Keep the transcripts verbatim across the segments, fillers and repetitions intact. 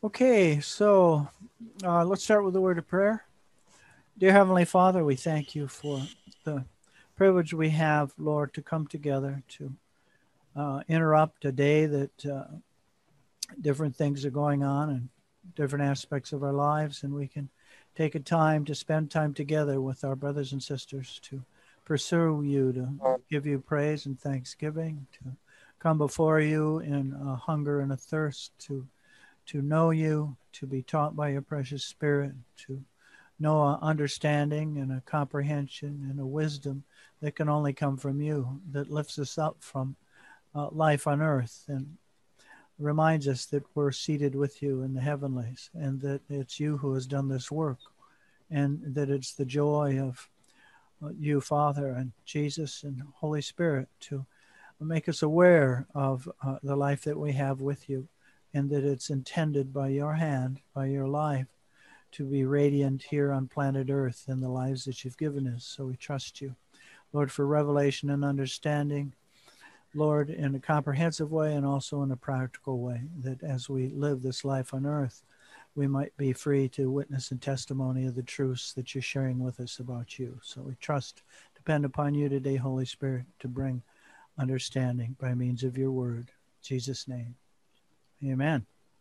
Okay, so uh, let's start with a word of prayer. Dear Heavenly Father, we thank you for the privilege we have, Lord, to come together to uh, interrupt a day that uh, different things are going on in different aspects of our lives, and we can take a time to spend time together with our brothers and sisters to pursue you, to give you praise and thanksgiving, to come before you in a hunger and a thirst to to know you, to be taught by your precious Spirit, to know a understanding and a comprehension and a wisdom that can only come from you, that lifts us up from uh, life on earth and reminds us that we're seated with you in the heavenlies, and that it's you who has done this work, and that it's the joy of uh, you, Father, and Jesus and Holy Spirit to make us aware of uh, the life that we have with you, and that it's intended by your hand, by your life, to be radiant here on planet Earth in the lives that you've given us. So we trust you, Lord, for revelation and understanding, Lord, in a comprehensive way and also in a practical way, that as we live this life on earth, we might be free to witness and testimony of the truths that you're sharing with us about you. So we trust, depend upon you today, Holy Spirit, to bring understanding by means of your word. In Jesus' name, amen.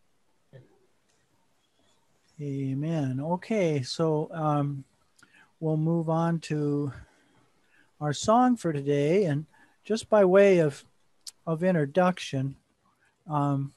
Amen. Okay, so um, we'll move on to our song for today. And just by way of, of introduction, um,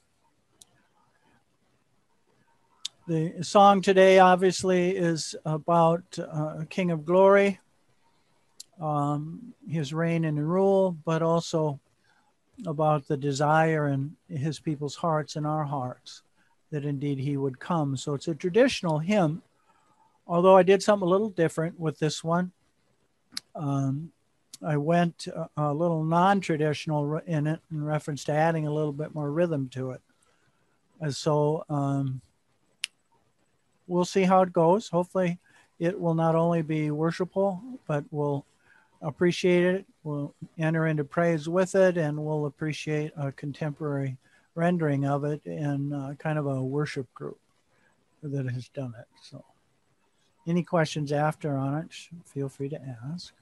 the song today obviously is about uh, King of Glory, um, his reign and rule, but also about the desire in his people's hearts and our hearts that indeed he would come. So it's a traditional hymn, although I did something a little different with this one. Um, I went a, a little non-traditional in it in reference to adding a little bit more rhythm to it. And so um, we'll see how it goes. Hopefully it will not only be worshipful, but we'll appreciate it. We'll enter into praise with it, and we'll appreciate a contemporary rendering of it in uh, kind of a worship group that has done it. So any questions after on it, feel free to ask.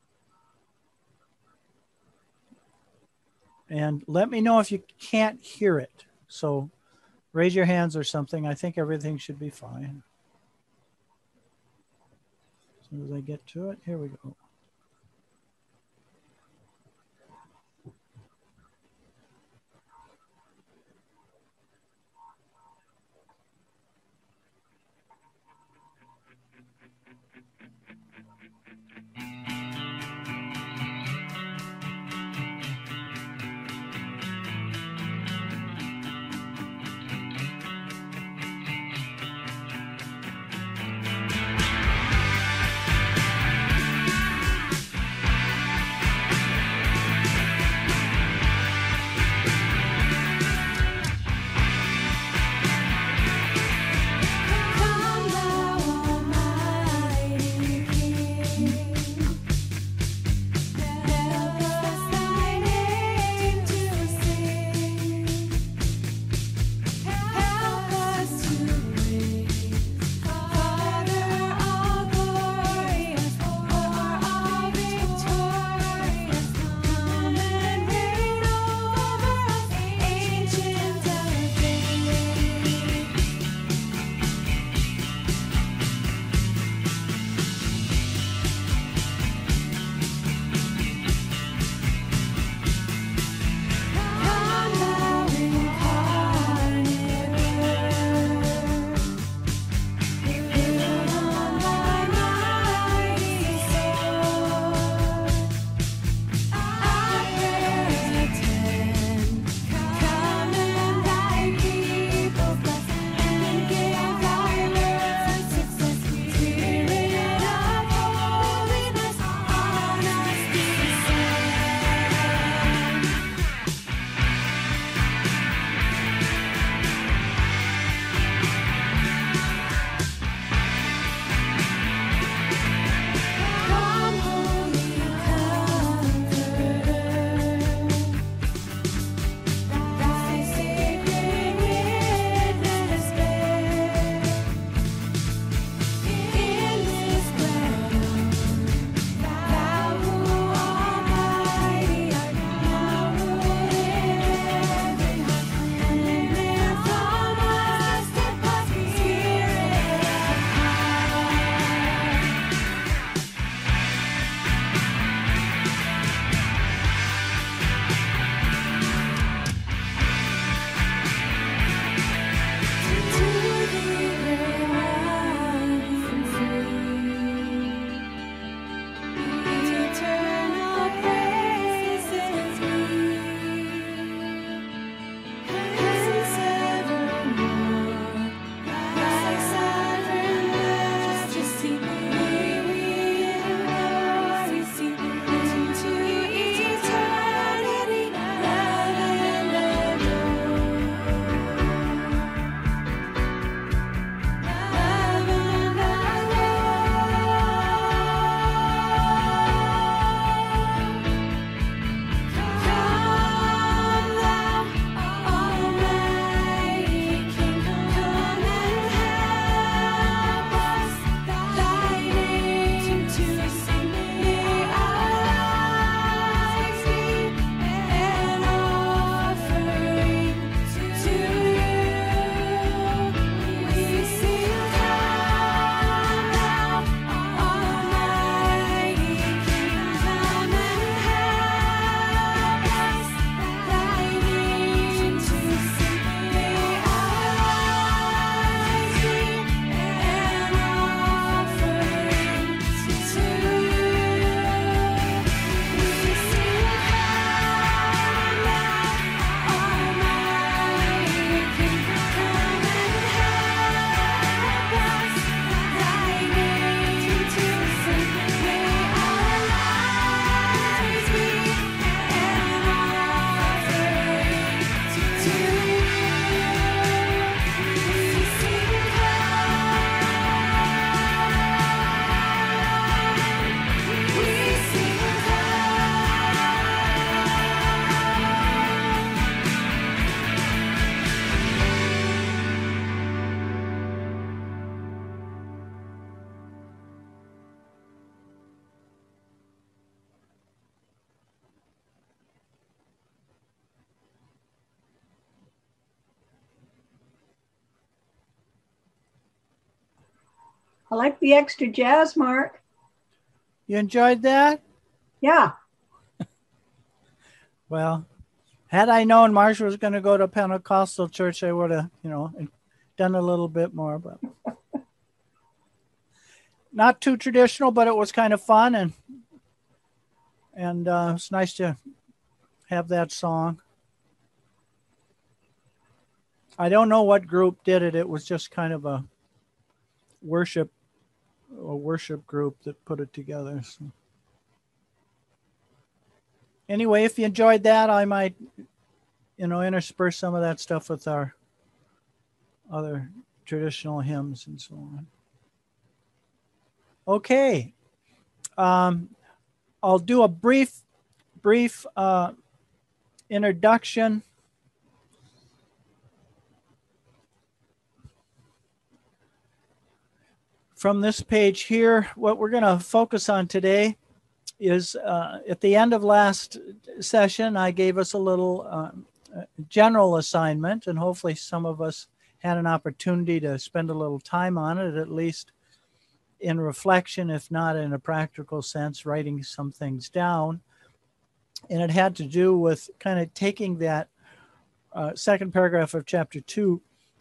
And let me know if you can't hear it. So raise your hands or something. I think everything should be fine. As soon as I get to it, here we go. I like the extra jazz, Mark. You enjoyed that? Yeah. Well, had I known Marcia was going to go to Pentecostal church, I would have, you know, done a little bit more, but not too traditional, but it was kind of fun, and and uh, it's nice to have that song. I don't know what group did it. It was just kind of a worship, a worship group that put it together. So. Anyway, if you enjoyed that, I might, you know, intersperse some of that stuff with our other traditional hymns and so on. Okay. Um, I'll do a brief, brief uh, introduction. From this page here, what we're going to focus on today is uh, at the end of last session, I gave us a little uh, general assignment, and hopefully some of us had an opportunity to spend a little time on it, at least in reflection, if not in a practical sense, writing some things down. And it had to do with kind of taking that uh, second paragraph of chapter two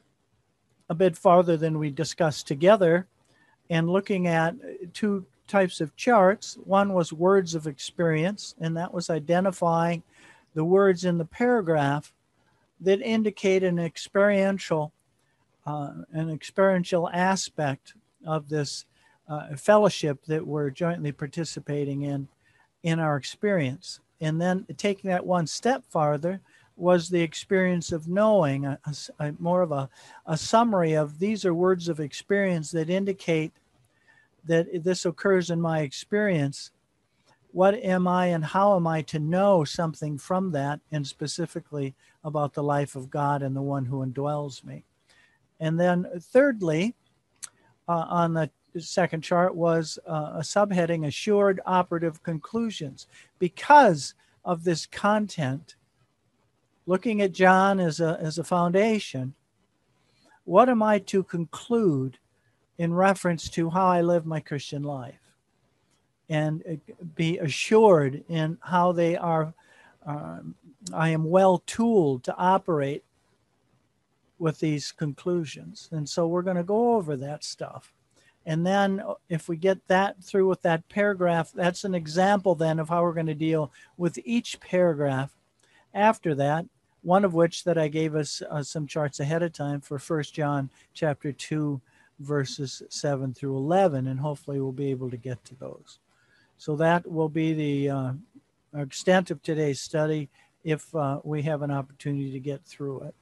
a bit farther than we discussed together, and looking at two types of charts. One was words of experience, and that was identifying the words in the paragraph that indicate an experiential, uh, an experiential aspect of this uh, fellowship that we're jointly participating in, in our experience. And then taking that one step farther was the experience of knowing, a, a, a more of a, a summary of these are words of experience that indicate that this occurs in my experience. What am I and how am I to know something from that, and specifically about the life of God and the one who indwells me? And then thirdly, uh, on the second chart was uh, a subheading, Assured Operative Conclusions. Because of this content, looking at John as a, as a foundation, what am I to conclude in reference to how I live my Christian life, and be assured in how they are, uh, I am well tooled to operate with these conclusions. And so we're going to go over that stuff. And then if we get that through with that paragraph, that's an example then of how we're going to deal with each paragraph after that, one of which that I gave us uh, some charts ahead of time for First John chapter two, verses seven through eleven, and hopefully we'll be able to get to those. So that will be the uh, extent of today's study if uh, we have an opportunity to get through it.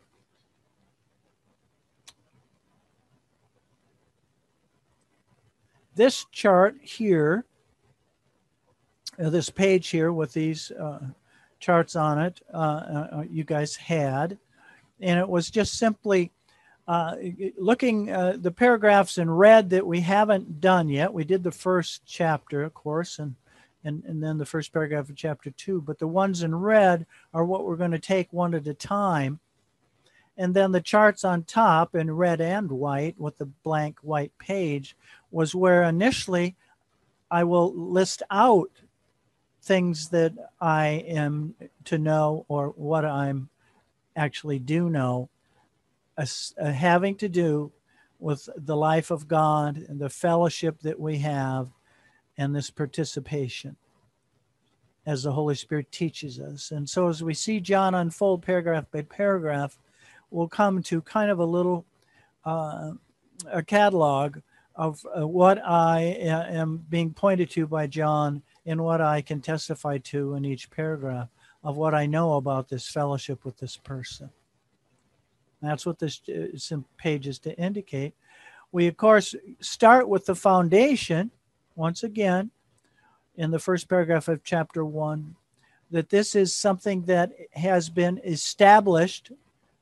This chart here, uh, this page here with these uh, charts on it, uh, uh, you guys had, and it was just simply uh, looking uh, the paragraphs in red that we haven't done yet. We did the first chapter, of course, and and, and then the first paragraph of chapter two, but the ones in red are what we're going to take one at a time. And then the charts on top in red and white with the blank white page was where initially I will list out things that I am to know or what I'm actually do know, uh, uh, having to do with the life of God and the fellowship that we have and this participation as the Holy Spirit teaches us. And so as we see John unfold paragraph by paragraph, we'll come to kind of a little uh, a catalog of uh, what I uh, am being pointed to by John and what I can testify to in each paragraph of what I know about this fellowship with this person. That's what this uh, page is to indicate. We, of course, start with the foundation, once again, in the first paragraph of chapter one, that this is something that has been established.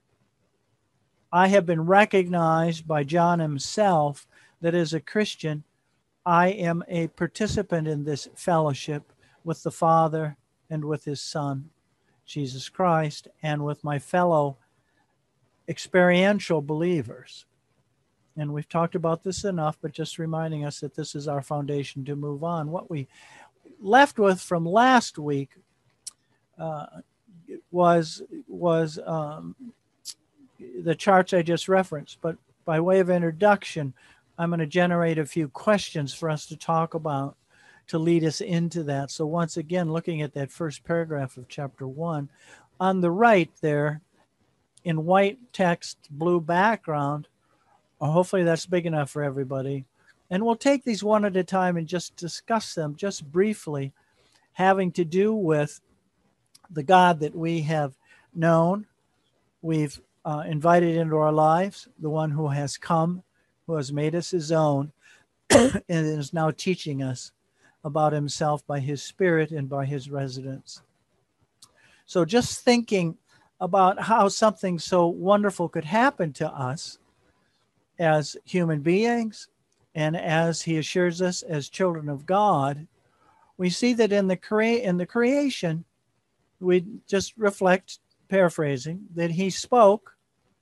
I have been recognized by John himself that as a Christian, I am a participant in this fellowship with the Father and with his Son, Jesus Christ, and with my fellow experiential believers. and we've talked about this enough, but just reminding us that this is our foundation to move on. What we left with from last week uh, was was um, the charts I just referenced, but by way of introduction, I'm going to generate a few questions for us to talk about to lead us into that. So once again, looking at that first paragraph of chapter one, on the right there, in white text, blue background, hopefully that's big enough for everybody. And we'll take these one at a time and just discuss them just briefly, having to do with the God that we have known, we've uh, invited into our lives, the one who has come, who has made us his own, and is now teaching us about himself by his Spirit and by his residence. So just thinking about how something so wonderful could happen to us as human beings, and as he assures us as children of God, we see that in the crea- in the creation, we just reflect, paraphrasing, that he spoke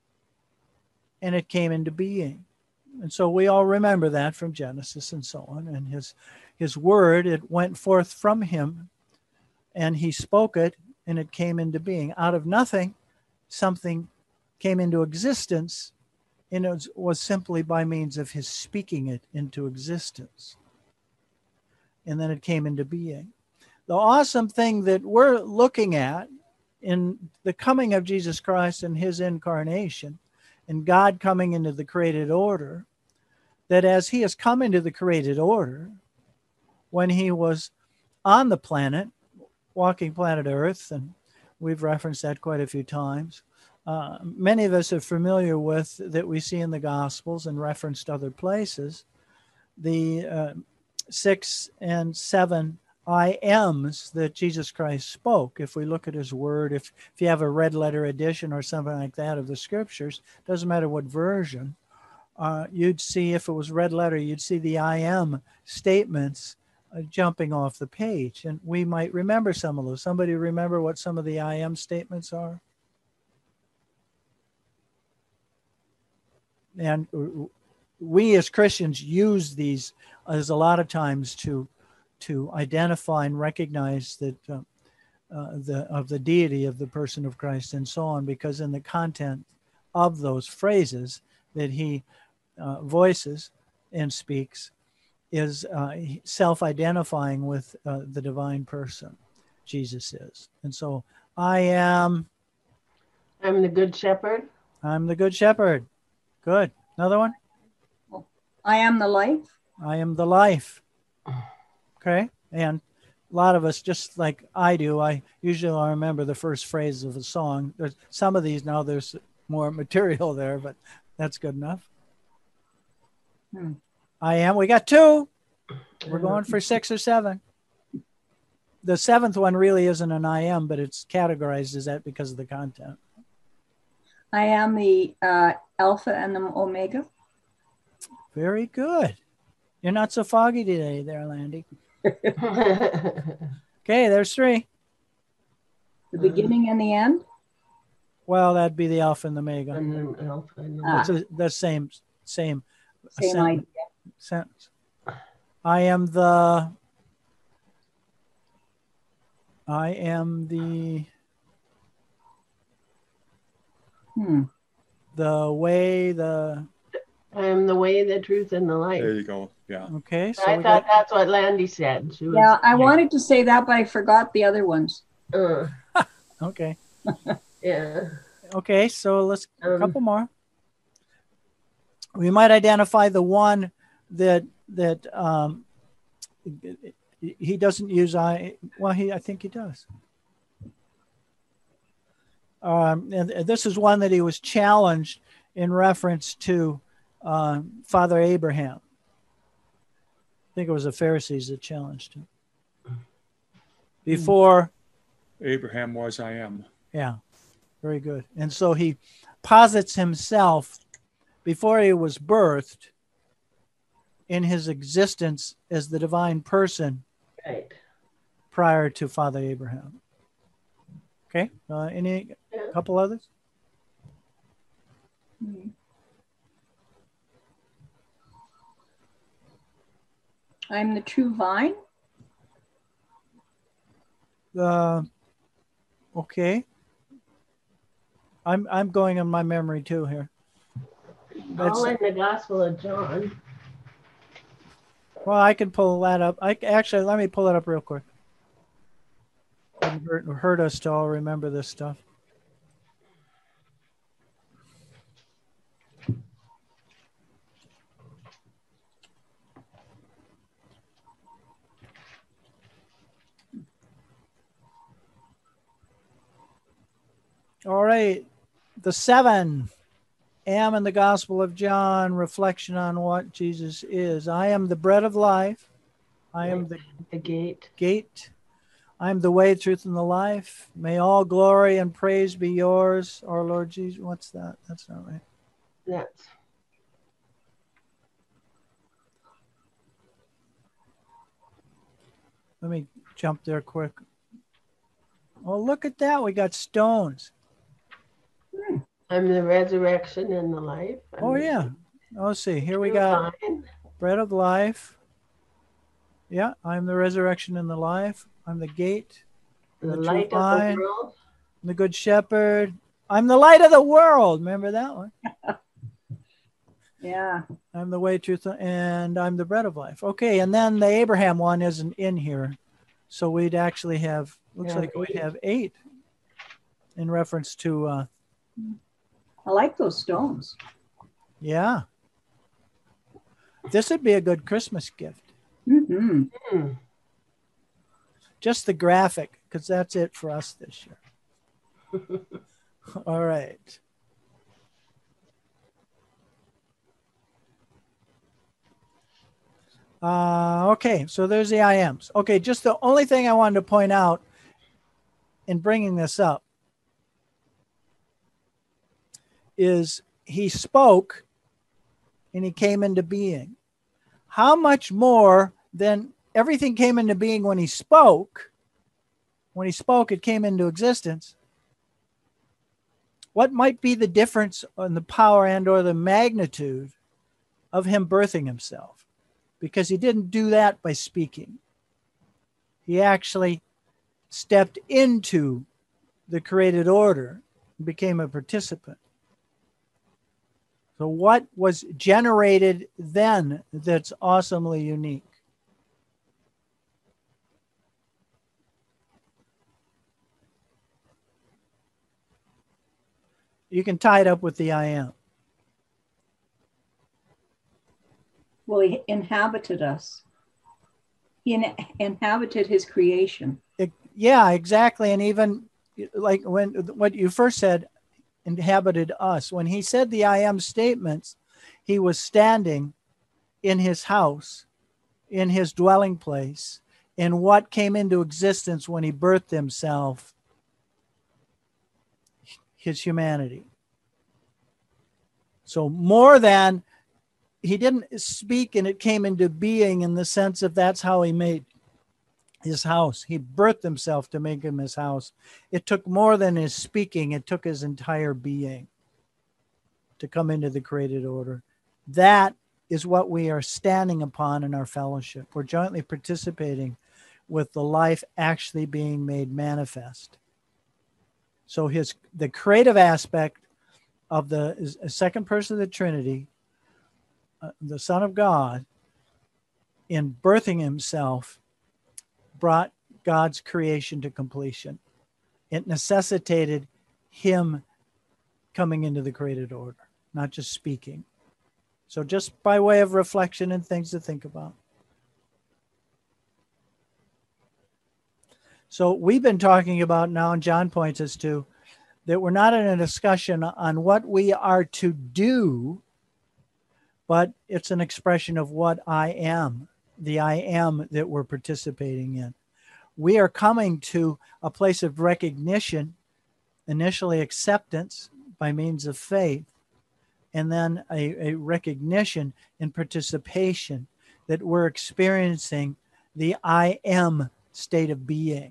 and it came into being. And so we all remember that from Genesis and so on. And his his word, it went forth from him, and he spoke it, and it came into being. Out of nothing, something came into existence, and it was, was simply by means of his speaking it into existence. And then it came into being. The awesome thing that we're looking at in the coming of Jesus Christ and his incarnation, and God coming into the created order, that as he has come into the created order, when he was on the planet, walking planet Earth, and we've referenced that quite a few times, uh, many of us are familiar with that we see in the Gospels and referenced other places, the uh, six and seven I ams that Jesus Christ spoke. If we look at his word, if, if you have a red letter edition or something like that of the scriptures, doesn't matter what version, uh, you'd see, if it was red letter, you'd see the I am statements uh, jumping off the page. And we might remember some of those. Somebody remember what some of the I am statements are? And we as Christians use these as a lot of times to to identify and recognize that uh, uh, the of the deity of the person of Christ and so on, because in the content of those phrases that he uh, voices and speaks is uh, self-identifying with uh, the divine person Jesus is. And so I am I'm the good shepherd. I'm the good shepherd. Good. Another one? I am the life. I am the life. Okay. And a lot of us, just like I do, I usually remember the first phrase of a song. There's some of these now, there's more material there, but that's good enough. Hmm. I am. We got two. We're going for six or seven. The seventh one really isn't an I am, but it's categorized as that because of the content. I am the uh, Alpha and the Omega. Very good. You're not so foggy today there, Landy. Okay, there's three. The beginning and the end? Well, that'd be the Alpha and the Omega. And then Alpha and Ah. It's a, the same, same, Same sen- idea. sentence. I am the, I am the, Hmm. the way, the, I am the way, the truth, and the life. There you go. Yeah. okay. So I we thought got, that's what Landy said. She was, Yeah, I wanted to say that, but I forgot the other ones. Uh, okay. yeah. Okay, so let's, a Um, couple more. We might identify the one that, that um, he doesn't use I, well, he, I think he does. Um, and this is one that he was challenged in reference to uh, Father Abraham. I think it was the Pharisees that challenged him. Before Abraham was I am. Yeah, very good. And so he posits himself before he was birthed in his existence as the divine person right. prior to Father Abraham. Okay, uh, any Yeah. couple others? Hmm. I'm the true vine. Uh, okay. I'm I'm going on my memory too here. That's, All in the Gospel of John. well, I can pull that up. I actually let me pull it up real quick. Wouldn't hurt, hurt us to all remember this stuff. All right, the seven. Am in the Gospel of John, reflection on what Jesus is. I am the bread of life. I am the The gate. gate. I am the way, truth, and the life. May all glory and praise be yours, our Lord Jesus. What's that? That's not right. That's Let me jump there quick. Oh, look at that. We got stones. I'm the resurrection and the life. I'm Oh, the yeah. Oh, let's see. Here we true got vine. bread of life. Yeah, I'm the resurrection and the life. I'm the gate. the, the true light of vine. the world. I'm the good shepherd. I'm the light of the world. Remember that one? Yeah. I'm the way, truth, and I'm the bread of life. Okay, and then the Abraham one isn't in here. So we'd actually have, looks Yeah, like we'd eight. have eight in reference to, uh, I like those stones. yeah. This would be a good Christmas gift. Mm-hmm. Hmm. Just the graphic, because that's it for us this year. All right. Uh, okay, so there's the I ams. Okay, just the only thing I wanted to point out in bringing this up is he spoke and he came into being. How much more than everything came into being when he spoke? When he spoke, it came into existence. What might be the difference in the power and or the magnitude of him birthing himself? Because he didn't do that by speaking. He actually stepped into the created order and became a participant. So what was generated then that's awesomely unique? You can tie it up with the I am. Well, he inhabited us. He in- inhabited his creation. It, yeah, exactly. And even like when what you first said, inhabited us. When he said the I am statements, he was standing in his house, in his dwelling place, in what came into existence when he birthed himself, his humanity. So more than, he didn't speak and it came into being in the sense of that's how he made his house. He birthed himself to make him his house. It took more than his speaking. It took his entire being to come into the created order. That is what we are standing upon in our fellowship. We're jointly participating with the life actually being made manifest. So his the creative aspect of the second person of the Trinity, uh, the Son of God, in birthing himself, brought God's creation to completion. It necessitated him coming into the created order, not just speaking. So just by way of reflection and things to think about. So we've been talking about now, and John points us to, that we're not in a discussion on what we are to do, but it's an expression of what I am, the I am that we're participating in. We are coming to a place of recognition, initially acceptance by means of faith, and then a, a recognition and participation that we're experiencing the I am state of being.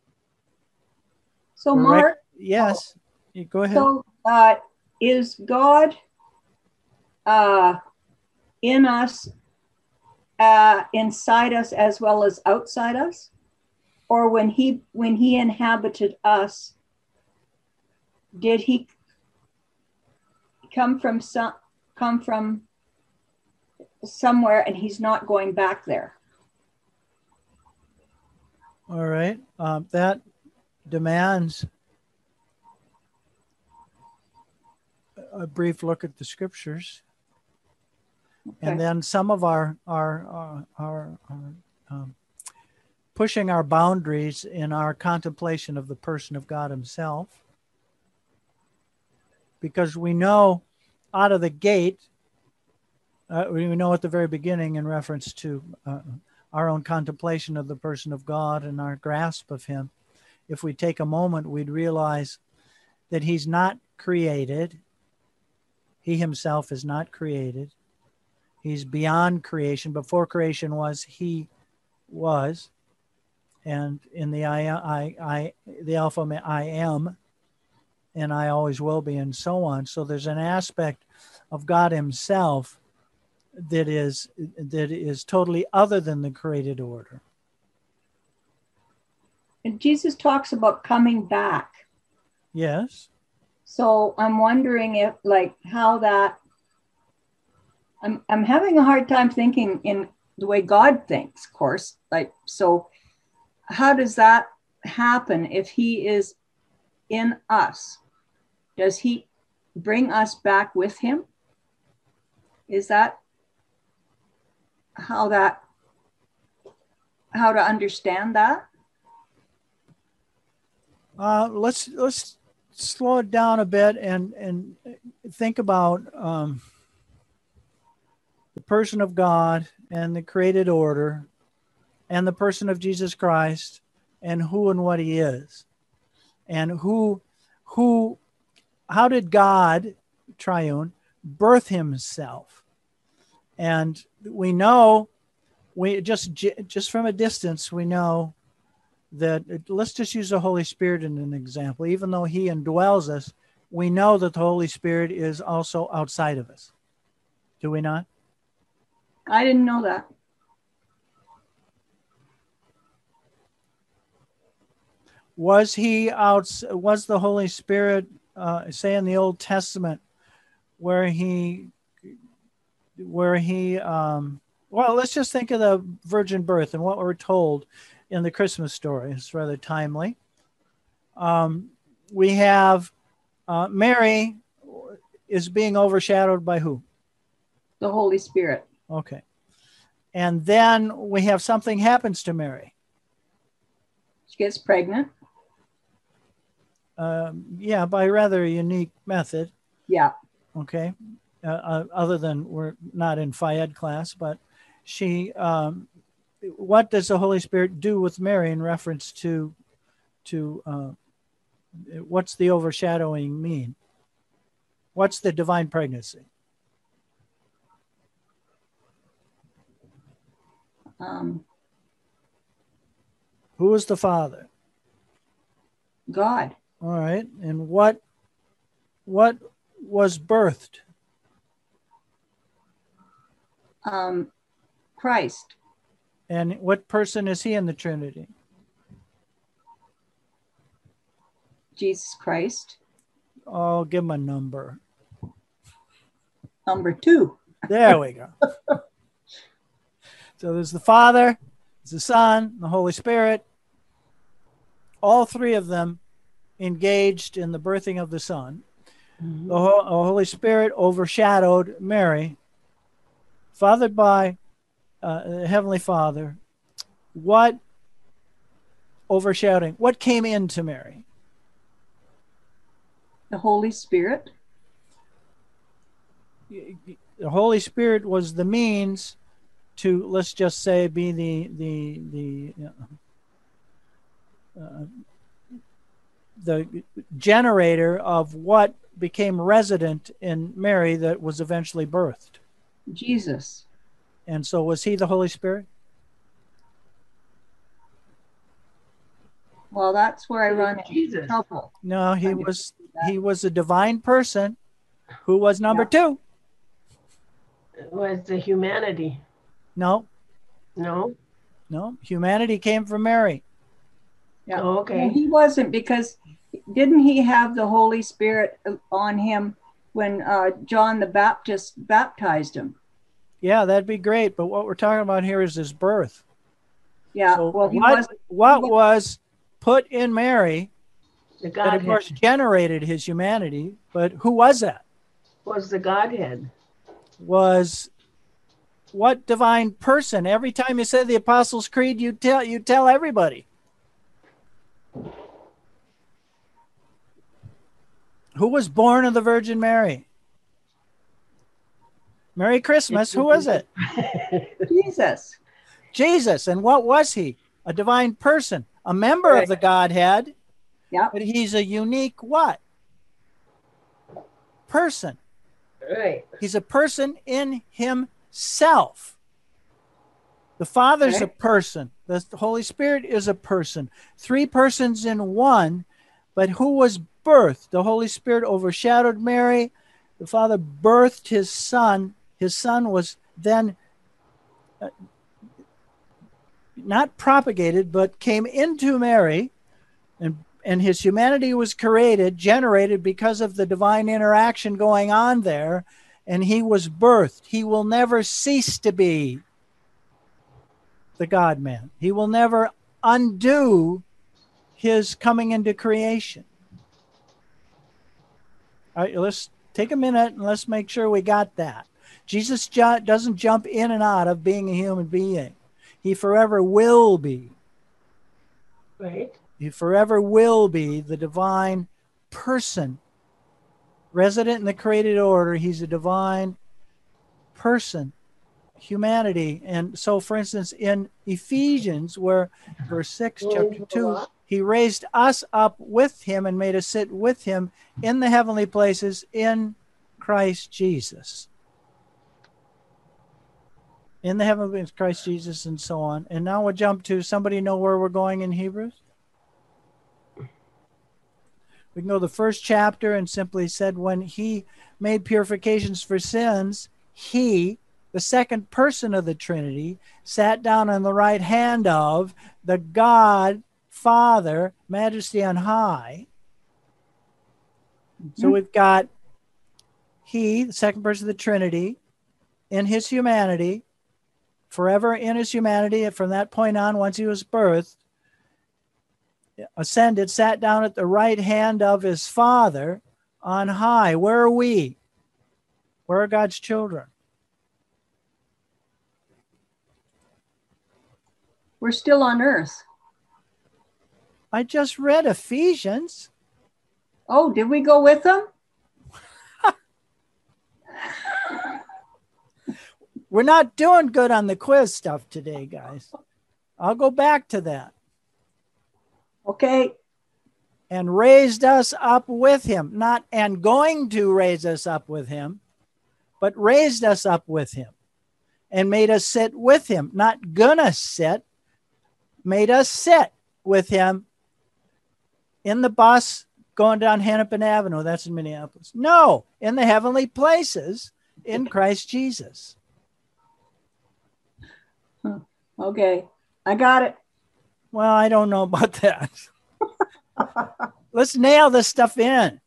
So, We're Mark, rec- yes, you go ahead. so uh, is God uh, in us uh, inside us as well as outside us? Or when he when he inhabited us, did he come from some come from somewhere and he's not going back there? All right. Um, that demands a brief look at the scriptures. Okay. And then some of our our our, our, our um, pushing our boundaries in our contemplation of the person of God himself, because we know out of the gate, uh, we know at the very beginning in reference to uh, our own contemplation of the person of God and our grasp of him, if we take a moment, we'd realize that he's not created. He himself is not created. He's beyond creation. Before creation was, he was. And in the I, I, I, the Alpha, I am, and I always will be, and so on. So there's an aspect of God himself that is that is totally other than the created order. And Jesus talks about coming back. Yes. So I'm wondering if, like, how that. I'm I'm having a hard time thinking in the way God thinks, of course. Like, so how does that happen if he is in us? Does he bring us back with him? Is that how that how to understand that? Uh, let's let's slow it down a bit and and think about um, the person of God and the created order and the person of Jesus Christ and who and what he is, and who who how did God triune birth himself? And we know, we just just from a distance, we know that, let's just use the Holy Spirit in an example. Even though he indwells us, we know that the Holy Spirit is also outside of us. Do we not? I didn't know that. Was he out? Was the Holy Spirit, uh, say in the Old Testament, where he, where he, um, well, let's just think of the virgin birth and what we're told in the Christmas story. It's rather timely. Um, we have uh, Mary is being overshadowed by who? The Holy Spirit. Okay. And then we have something happens to Mary. She gets pregnant. Um, yeah, by a rather unique method. Yeah. Okay. Uh, uh, other than we're not in Phi Ed class, but she, um, what does the Holy Spirit do with Mary in reference to, to uh, what's the overshadowing mean? What's the divine pregnancy? Um, Who is the Father? God. All right. And what, what was birthed? Um, Christ. And what person is he in the Trinity? Jesus Christ. I'll give him a number. Number two. There we go. So there's the Father, there's the Son, the Holy Spirit. All three of them engaged in the birthing of the Son. Mm-hmm. The Ho- Holy Spirit overshadowed Mary, fathered by uh, the Heavenly Father. What overshadowing? What came into Mary? The Holy Spirit. The Holy Spirit was the means to, let's just say, be the the the uh, the generator of what became resident in Mary that was eventually birthed. Jesus. And so was he the Holy Spirit? Well, that's where I run Jesus. into trouble. No, he was he was a divine person who was number yeah. two. It was the humanity. No, No. No, humanity came from Mary. Yeah. Oh, okay. No, he wasn't, because didn't he have the Holy Spirit on him when uh, John the Baptist baptized him? Yeah, that'd be great. But what we're talking about here is his birth. Yeah. So well, he what, wasn't. what he was put in Mary The that, of course, Godhead generated his humanity? But who was that? was the Godhead. Was what divine person? Every time you say the Apostles' Creed, you tell you tell everybody. Who was born of the Virgin Mary? Merry Christmas. Who was it? Jesus. Jesus. And what was he? A divine person, a member Right. of the Godhead, Yeah. but he's a unique what? Person. Right. He's a person in himself. The Father's a Right. person. The Holy Spirit is a person. Three persons in one. But who was birthed? The Holy Spirit overshadowed Mary. The Father birthed his Son. His Son was then uh, not propagated, but came into Mary, and and his humanity was created, generated because of the divine interaction going on there, and he was birthed. He will never cease to be the God-man. He will never undo his coming into creation. All right, let's take a minute and let's make sure we got that. Jesus ju- doesn't jump in and out of being a human being. He forever will be. Right. He forever will be the divine person, resident in the created order. He's a divine person, humanity. And so, for instance, in Ephesians, where verse six, chapter two, he raised us up with him and made us sit with him in the heavenly places in Christ Jesus. In the heavenly places, Christ Jesus, and so on. And now we'll jump to, somebody know where we're going in Hebrews? We can go to the first chapter and simply said, when he made purifications for sins, he, the second person of the Trinity, sat down on the right hand of the God, Father, Majesty on high. So we've got he, the second person of the Trinity, in his humanity, forever in his humanity, and from that point on, once he was birthed, ascended, sat down at the right hand of his Father on high. Where are we? Where are God's children? We're still on earth. I just read Ephesians. Oh, did we go with them? We're not doing good on the quiz stuff today, guys. I'll go back to that. Okay. And raised us up with him, not and going to raise us up with him, but raised us up with him and made us sit with him, not gonna sit, made us sit with him in the bus going down Hennepin Avenue. That's in Minneapolis. No, in the heavenly places in Christ Jesus. Okay. I got it. Well, I don't know about that. Let's nail this stuff in.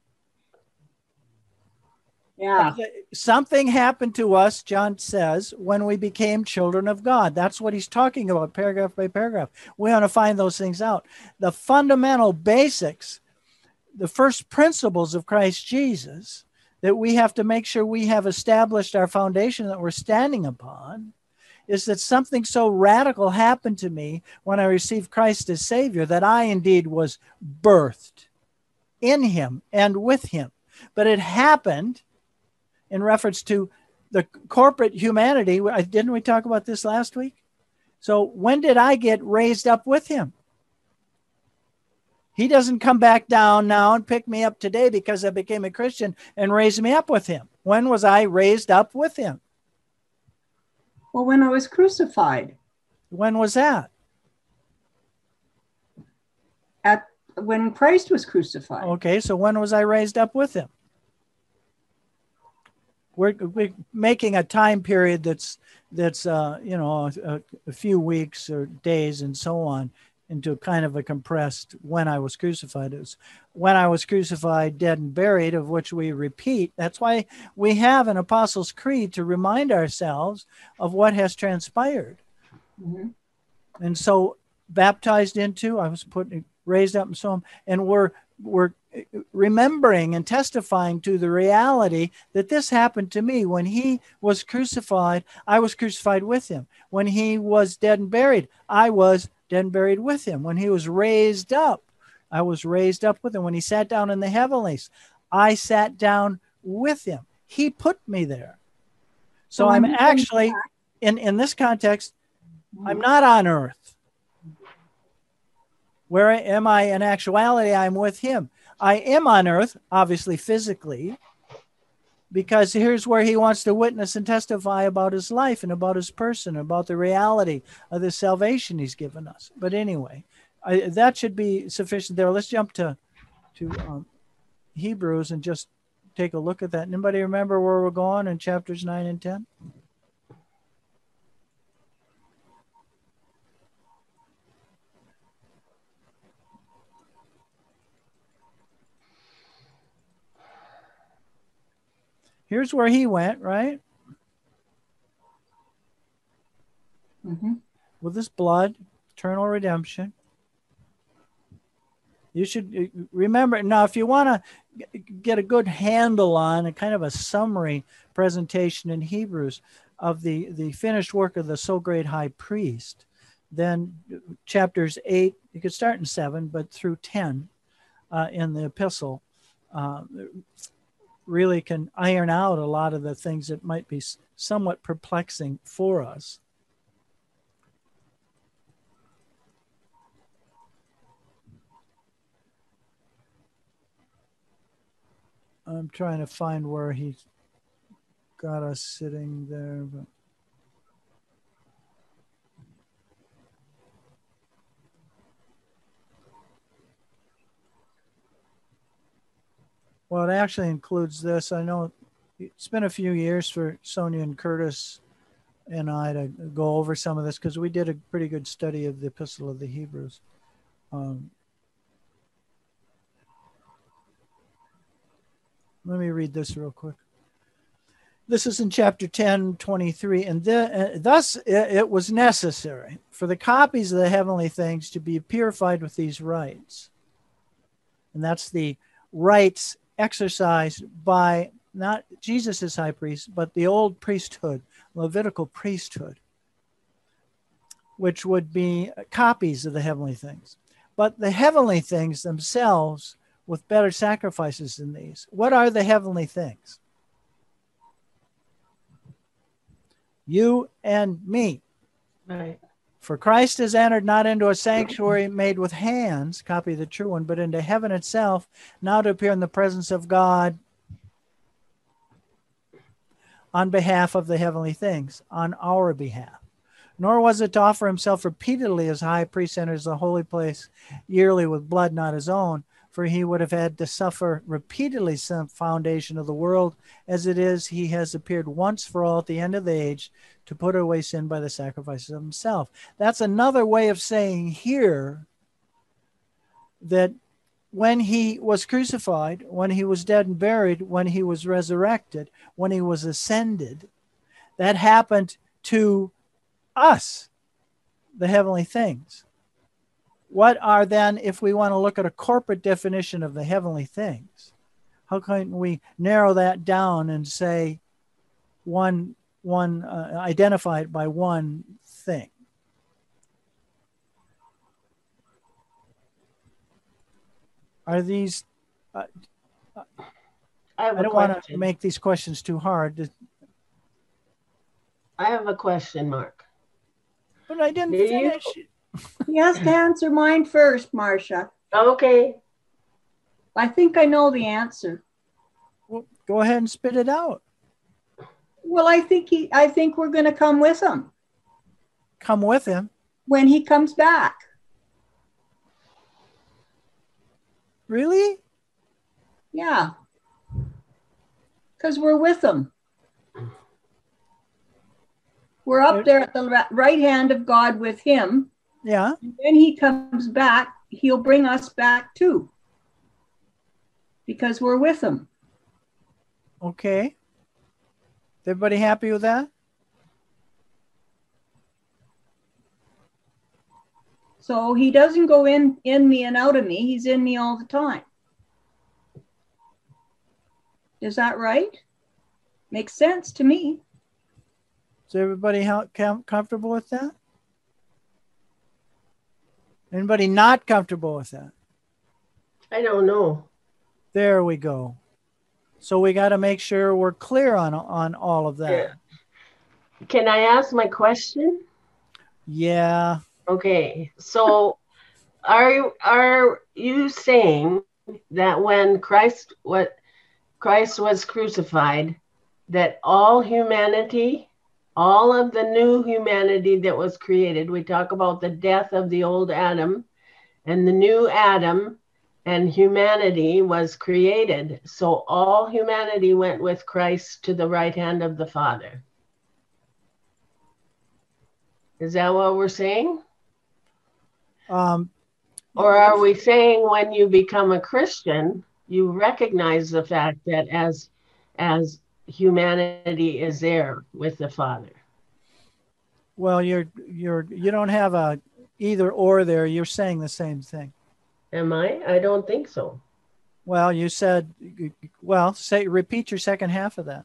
Yeah. Something happened to us, John says, when we became children of God. That's what he's talking about, paragraph by paragraph. We want to find those things out. The fundamental basics, the first principles of Christ Jesus that we have to make sure we have established our foundation that we're standing upon, is that something so radical happened to me when I received Christ as Savior that I indeed was birthed in him and with him. But it happened in reference to the corporate humanity. Didn't we talk about this last week? So when did I get raised up with him? He doesn't come back down now and pick me up today because I became a Christian and raise me up with him. When was I raised up with him? Well, when I was crucified. When was that? At when Christ was crucified. Okay, so when was I raised up with him? we're, we're making a time period that's that's uh, you know a, a few weeks or days and so on into kind of a compressed when I was crucified. It was when I was crucified, dead and buried, of which we repeat. That's why we have an Apostles' Creed to remind ourselves of what has transpired. Mm-hmm. And so baptized into, I was put, raised up and so on, and we're, we're remembering and testifying to the reality that this happened to me. When he was crucified, I was crucified with him. When he was dead and buried, I was dead and buried with him. When he was raised up, I was raised up with him. When he sat down in the heavenlies, I sat down with him. He put me there. So, So I'm when he comes actually, back- in, in this context, I'm not on earth. Where am I in actuality? I'm with him. I am on earth, obviously physically, because here's where he wants to witness and testify about his life and about his person, about the reality of the salvation he's given us. But anyway, I, that should be sufficient there. Let's jump to, to um, Hebrews and just take a look at that. Anybody remember where we're going in chapters nine and ten? Here's where he went, right? Mm-hmm. With his blood, eternal redemption. You should remember. Now, if you want to get a good handle on a kind of a summary presentation in Hebrews of the, the finished work of the so great high priest, then chapters eight, you could start in seven, but through ten uh, in the epistle, uh, really can iron out a lot of the things that might be somewhat perplexing for us. I'm trying to find where he got us sitting there, but well, it actually includes this. I know it's been a few years for Sonia and Curtis and I to go over some of this because we did a pretty good study of the Epistle of the Hebrews. Um, let me read this real quick. This is in chapter ten, twenty-three. And the, uh, thus it, it was necessary for the copies of the heavenly things to be purified with these rites. And that's the rites exercised by not Jesus as high priest, but the old priesthood, Levitical priesthood, which would be copies of the heavenly things. But the heavenly things themselves with better sacrifices than these. What are the heavenly things? You and me. Right. For Christ has entered not into a sanctuary made with hands, copy the true one, but into heaven itself, now to appear in the presence of God on behalf of the heavenly things, on our behalf. Nor was it to offer himself repeatedly as high priest enters the holy place yearly with blood not his own, for he would have had to suffer repeatedly some foundation of the world. As it is, he has appeared once for all at the end of the age to put away sin by the sacrifices of himself. That's another way of saying here that when he was crucified, when he was dead and buried, when he was resurrected, when he was ascended, that happened to us, the heavenly things. What are then, if we want to look at a corporate definition of the heavenly things, how can we narrow that down and say one, one uh, identify it by one thing? Are these, uh, I have I a don't want to question. make these questions too hard, I have a question, Mark. but I didn't Do you- finish. He has to answer mine first, Marcia. Okay. I think I know the answer. Well, go ahead and spit it out. Well, I think he I think we're gonna come with him Come with him. when he comes back. Really? Yeah. Because we're with him. We're up there at the right hand of God with him. Yeah. And when he comes back, he'll bring us back too. Because we're with him. Okay. Everybody happy with that? So he doesn't go in, in me and out of me. He's in me all the time. Is that right? Makes sense to me. Is everybody how, com- comfortable with that? Anybody not comfortable with that? I don't know. There we go. So we got to make sure we're clear on on all of that. Yeah. Can I ask my question? Yeah. Okay. So are you are you saying that when Christ what Christ was crucified, that all humanity, all of the new humanity that was created, we talk about the death of the old Adam and the new Adam, and humanity was created. So all humanity went with Christ to the right hand of the Father. Is that what we're saying? Um, Or are we saying when you become a Christian, you recognize the fact that as as humanity is there with the Father? well, you're you're you don't have a either or there. You're saying the same thing. Am I? I don't think so. Well, you said, well, say repeat your second half of that.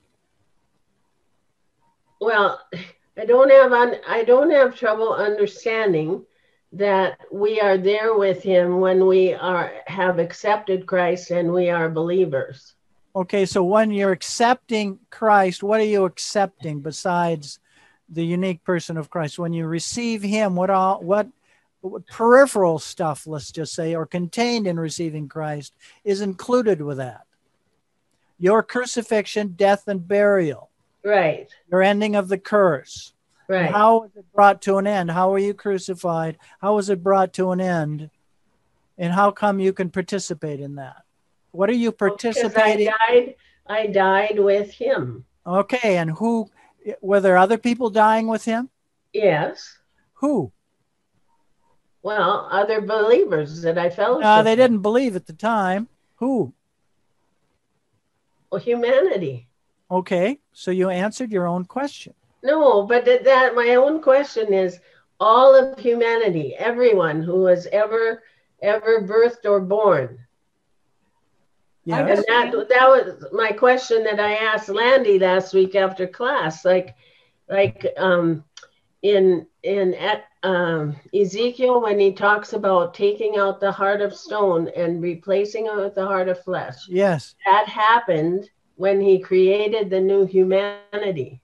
Well, I don't have un, I don't have trouble understanding that we are there with him when we are have accepted Christ and we are believers. Okay, so when you're accepting Christ, what are you accepting besides the unique person of Christ? When you receive him, what all what, what peripheral stuff, let's just say, or contained in receiving Christ is included with that? Your crucifixion, death, and burial. Right. Your ending of the curse. Right. And how was it brought to an end? How were you crucified? How was it brought to an end? And how come you can participate in that? What are you participating? Because I died, I died with him. Okay, and who, were there other people dying with him? Yes. Who? Well, other believers that I fellowship. Uh, they didn't believe at the time. Who? Well, humanity. Okay, so you answered your own question. No, but that, that my own question is all of humanity, everyone who was ever ever birthed or born. Yes. And that that was my question that I asked Landy last week after class. Like, like um, in in um, Ezekiel, when he talks about taking out the heart of stone and replacing it with the heart of flesh. Yes. That happened when he created the new humanity.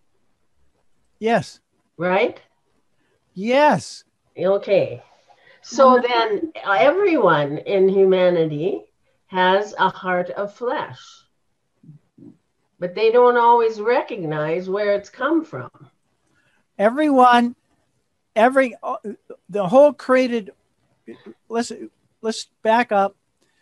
Yes. Right? Yes. Okay. So then everyone in humanity has a heart of flesh, but they don't always recognize where it's come from. Everyone, every, the whole created, let's, let's back up,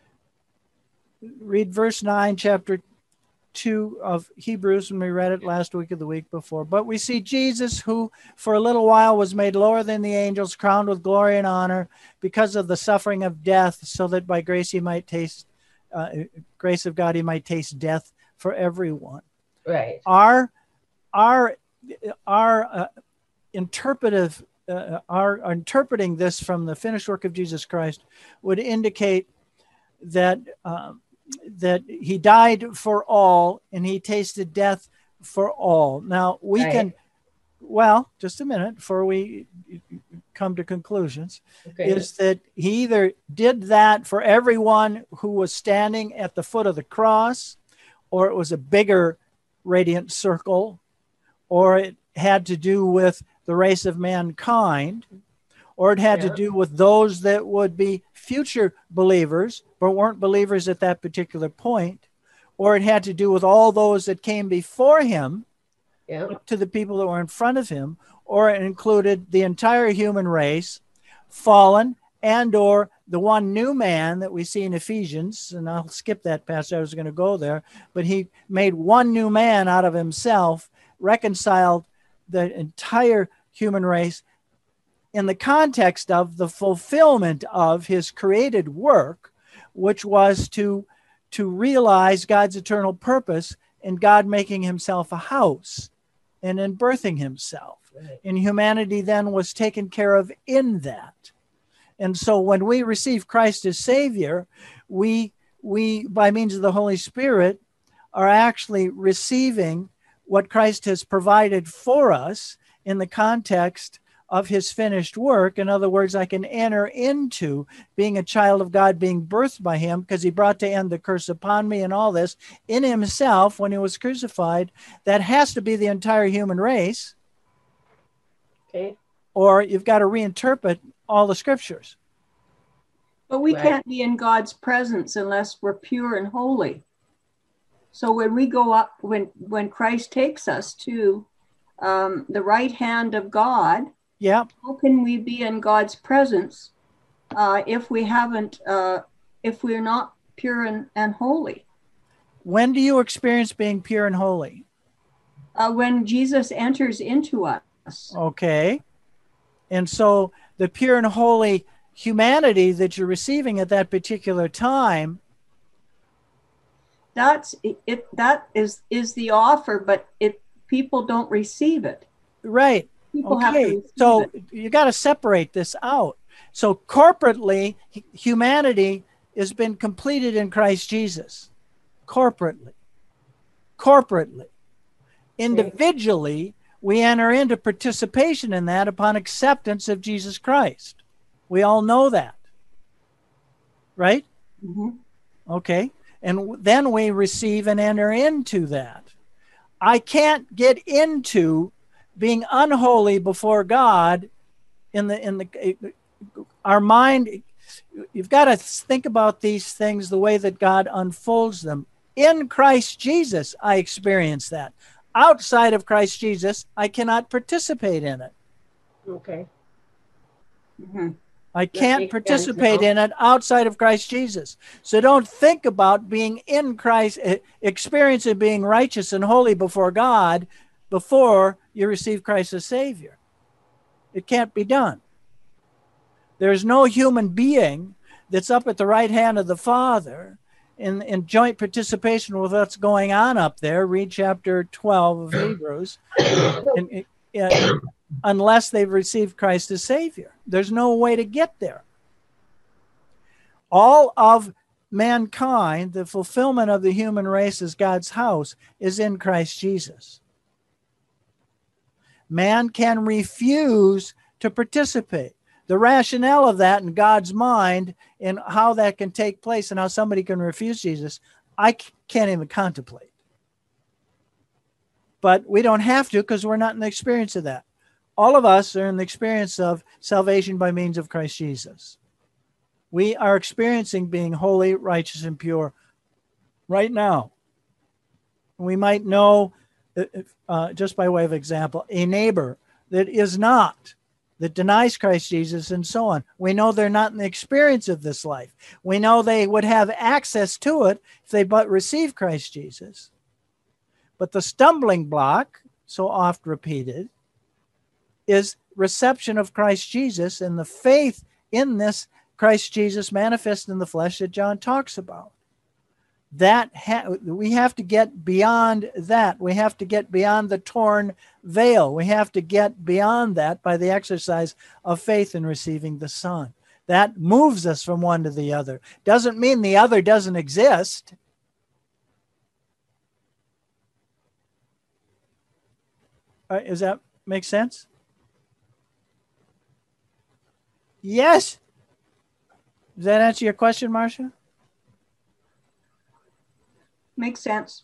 read verse nine, chapter two of Hebrews, when we read it last week or the week before. But we see Jesus, who for a little while was made lower than the angels, crowned with glory and honor because of the suffering of death, so that by grace he might taste, uh, grace of God, he might taste death for everyone. Right. Our, our, our uh, interpretive, uh, our, our interpreting this from the finished work of Jesus Christ would indicate that um, that he died for all and he tasted death for all. Now we Right. can, well, just a minute before we come to conclusions, Okay. is that he either did that for everyone who was standing at the foot of the cross, or it was a bigger radiant circle, or it had to do with the race of mankind, or it had Yeah. to do with those that would be future believers, but weren't believers at that particular point, or it had to do with all those that came before him, Yeah. up to the people that were in front of him, or it included the entire human race, fallen, and or the one new man that we see in Ephesians, and I'll skip that passage, I was going to go there, but he made one new man out of himself, reconciled the entire human race in the context of the fulfillment of his created work, which was to, to realize God's eternal purpose in God making himself a house and in birthing himself. Right. And humanity then was taken care of in that. And so when we receive Christ as Savior, we, we by means of the Holy Spirit, are actually receiving what Christ has provided for us in the context of his finished work. In other words, I can enter into being a child of God, being birthed by him, because he brought to end the curse upon me and all this in himself when he was crucified. That has to be the entire human race. Okay. Or you've got to reinterpret all the scriptures. But we Right. can't be in God's presence unless we're pure and holy. So when we go up, when when Christ takes us to um, the right hand of God, Yeah. how can we be in God's presence uh, if we haven't, uh, if we're not pure and, and holy? When do you experience being pure and holy? Uh, when Jesus enters into us. Okay. And so the pure and holy humanity that you're receiving at that particular time, That's it, it. That is is the offer, but it people don't receive it. right. People have to Okay. receive So it. you got to separate this out. So corporately, hu- humanity has been completed in Christ Jesus. Corporately. Corporately. Individually, we enter into participation in that upon acceptance of Jesus Christ. We all know that. Right? Mhm. Okay. And w- then we receive and enter into that. I can't get into being unholy before God in the, in the, our mind. You've got to think about these things the way that God unfolds them. In Christ Jesus, I experience that. Outside of Christ Jesus, I cannot participate in it. Okay. Mhm. I can't makes sense participate now. in it outside of Christ Jesus. So don't think about being in Christ, eh, experiencing being righteous and holy before God before you receive Christ as Savior. It can't be done. There's no human being that's up at the right hand of the Father in, in joint participation with what's going on up there. Read chapter twelve of Hebrews. And, uh, unless they've received Christ as Savior. There's no way to get there. All of mankind, the fulfillment of the human race as God's house, is in Christ Jesus. Man can refuse to participate. The rationale of that in God's mind and how that can take place and how somebody can refuse Jesus, I can't even contemplate. But we don't have to because we're not in the experience of that. All of us are in the experience of salvation by means of Christ Jesus. We are experiencing being holy, righteous, and pure right now. We might know, uh, just by way of example, a neighbor that is not, that denies Christ Jesus and so on. We know they're not in the experience of this life. We know they would have access to it if they but receive Christ Jesus. But the stumbling block, so oft repeated, is reception of Christ Jesus and the faith in this Christ Jesus manifest in the flesh that John talks about. That ha- we have to get beyond that. We have to get beyond the torn veil. We have to get beyond that by the exercise of faith in receiving the Son. That moves us from one to the other. Doesn't mean the other doesn't exist. Uh, does that make sense? Yes. Does that answer your question, Marcia? Makes sense.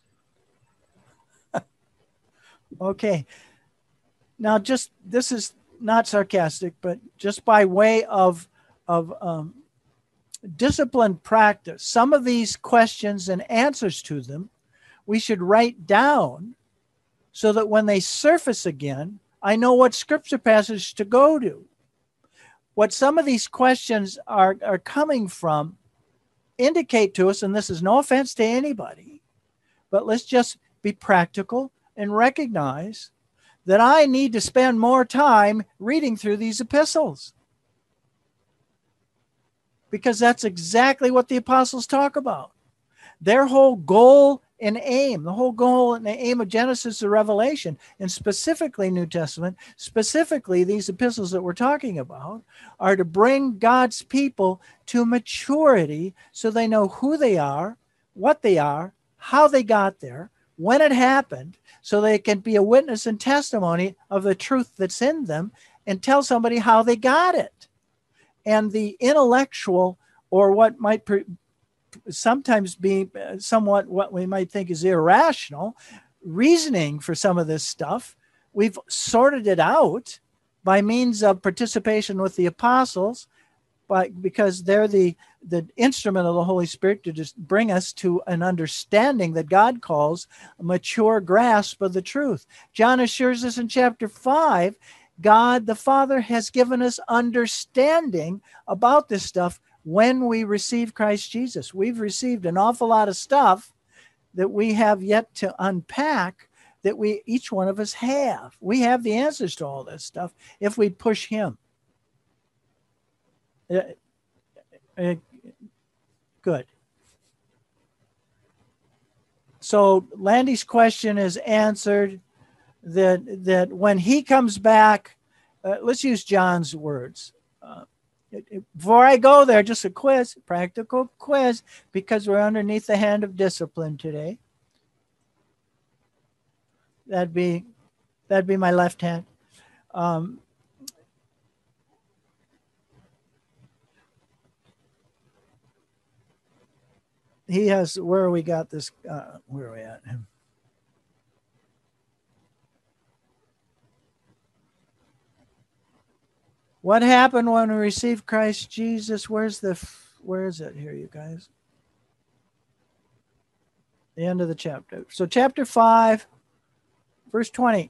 Okay. Now, just this is not sarcastic, but just by way of of um, disciplined practice, some of these questions and answers to them, we should write down so that when they surface again, I know what scripture passage to go to. What some of these questions are, are coming from indicate to us, and this is no offense to anybody, but let's just be practical and recognize that I need to spend more time reading through these epistles. Because that's exactly what the apostles talk about. Their whole goal and aim, the whole goal and the aim of Genesis to Revelation, and specifically New Testament, specifically these epistles that we're talking about, are to bring God's people to maturity so they know who they are, what they are, how they got there, when it happened, so they can be a witness and testimony of the truth that's in them and tell somebody how they got it. And the intellectual, or what might pre- sometimes be somewhat what we might think is irrational reasoning for some of this stuff, we've sorted it out by means of participation with the apostles, but because they're the, the instrument of the Holy Spirit to just bring us to an understanding that God calls a mature grasp of the truth. John assures us in chapter five, God the Father has given us understanding about this stuff when we receive Christ Jesus. We've received an awful lot of stuff that we have yet to unpack, that we each one of us have. We have the answers to all this stuff if we push him. Uh, uh, good. So Landy's question is answered. That that when he comes back, uh, let's use John's words. Uh, it, it, before I go there, just a quiz, practical quiz, because we're underneath the hand of discipline today. That'd be that'd be my left hand. Um, he has where we got this. Uh, where are we at? What happened when we received Christ Jesus? Where's the, where is it here, you guys? The end of the chapter. So chapter five, verse twenty.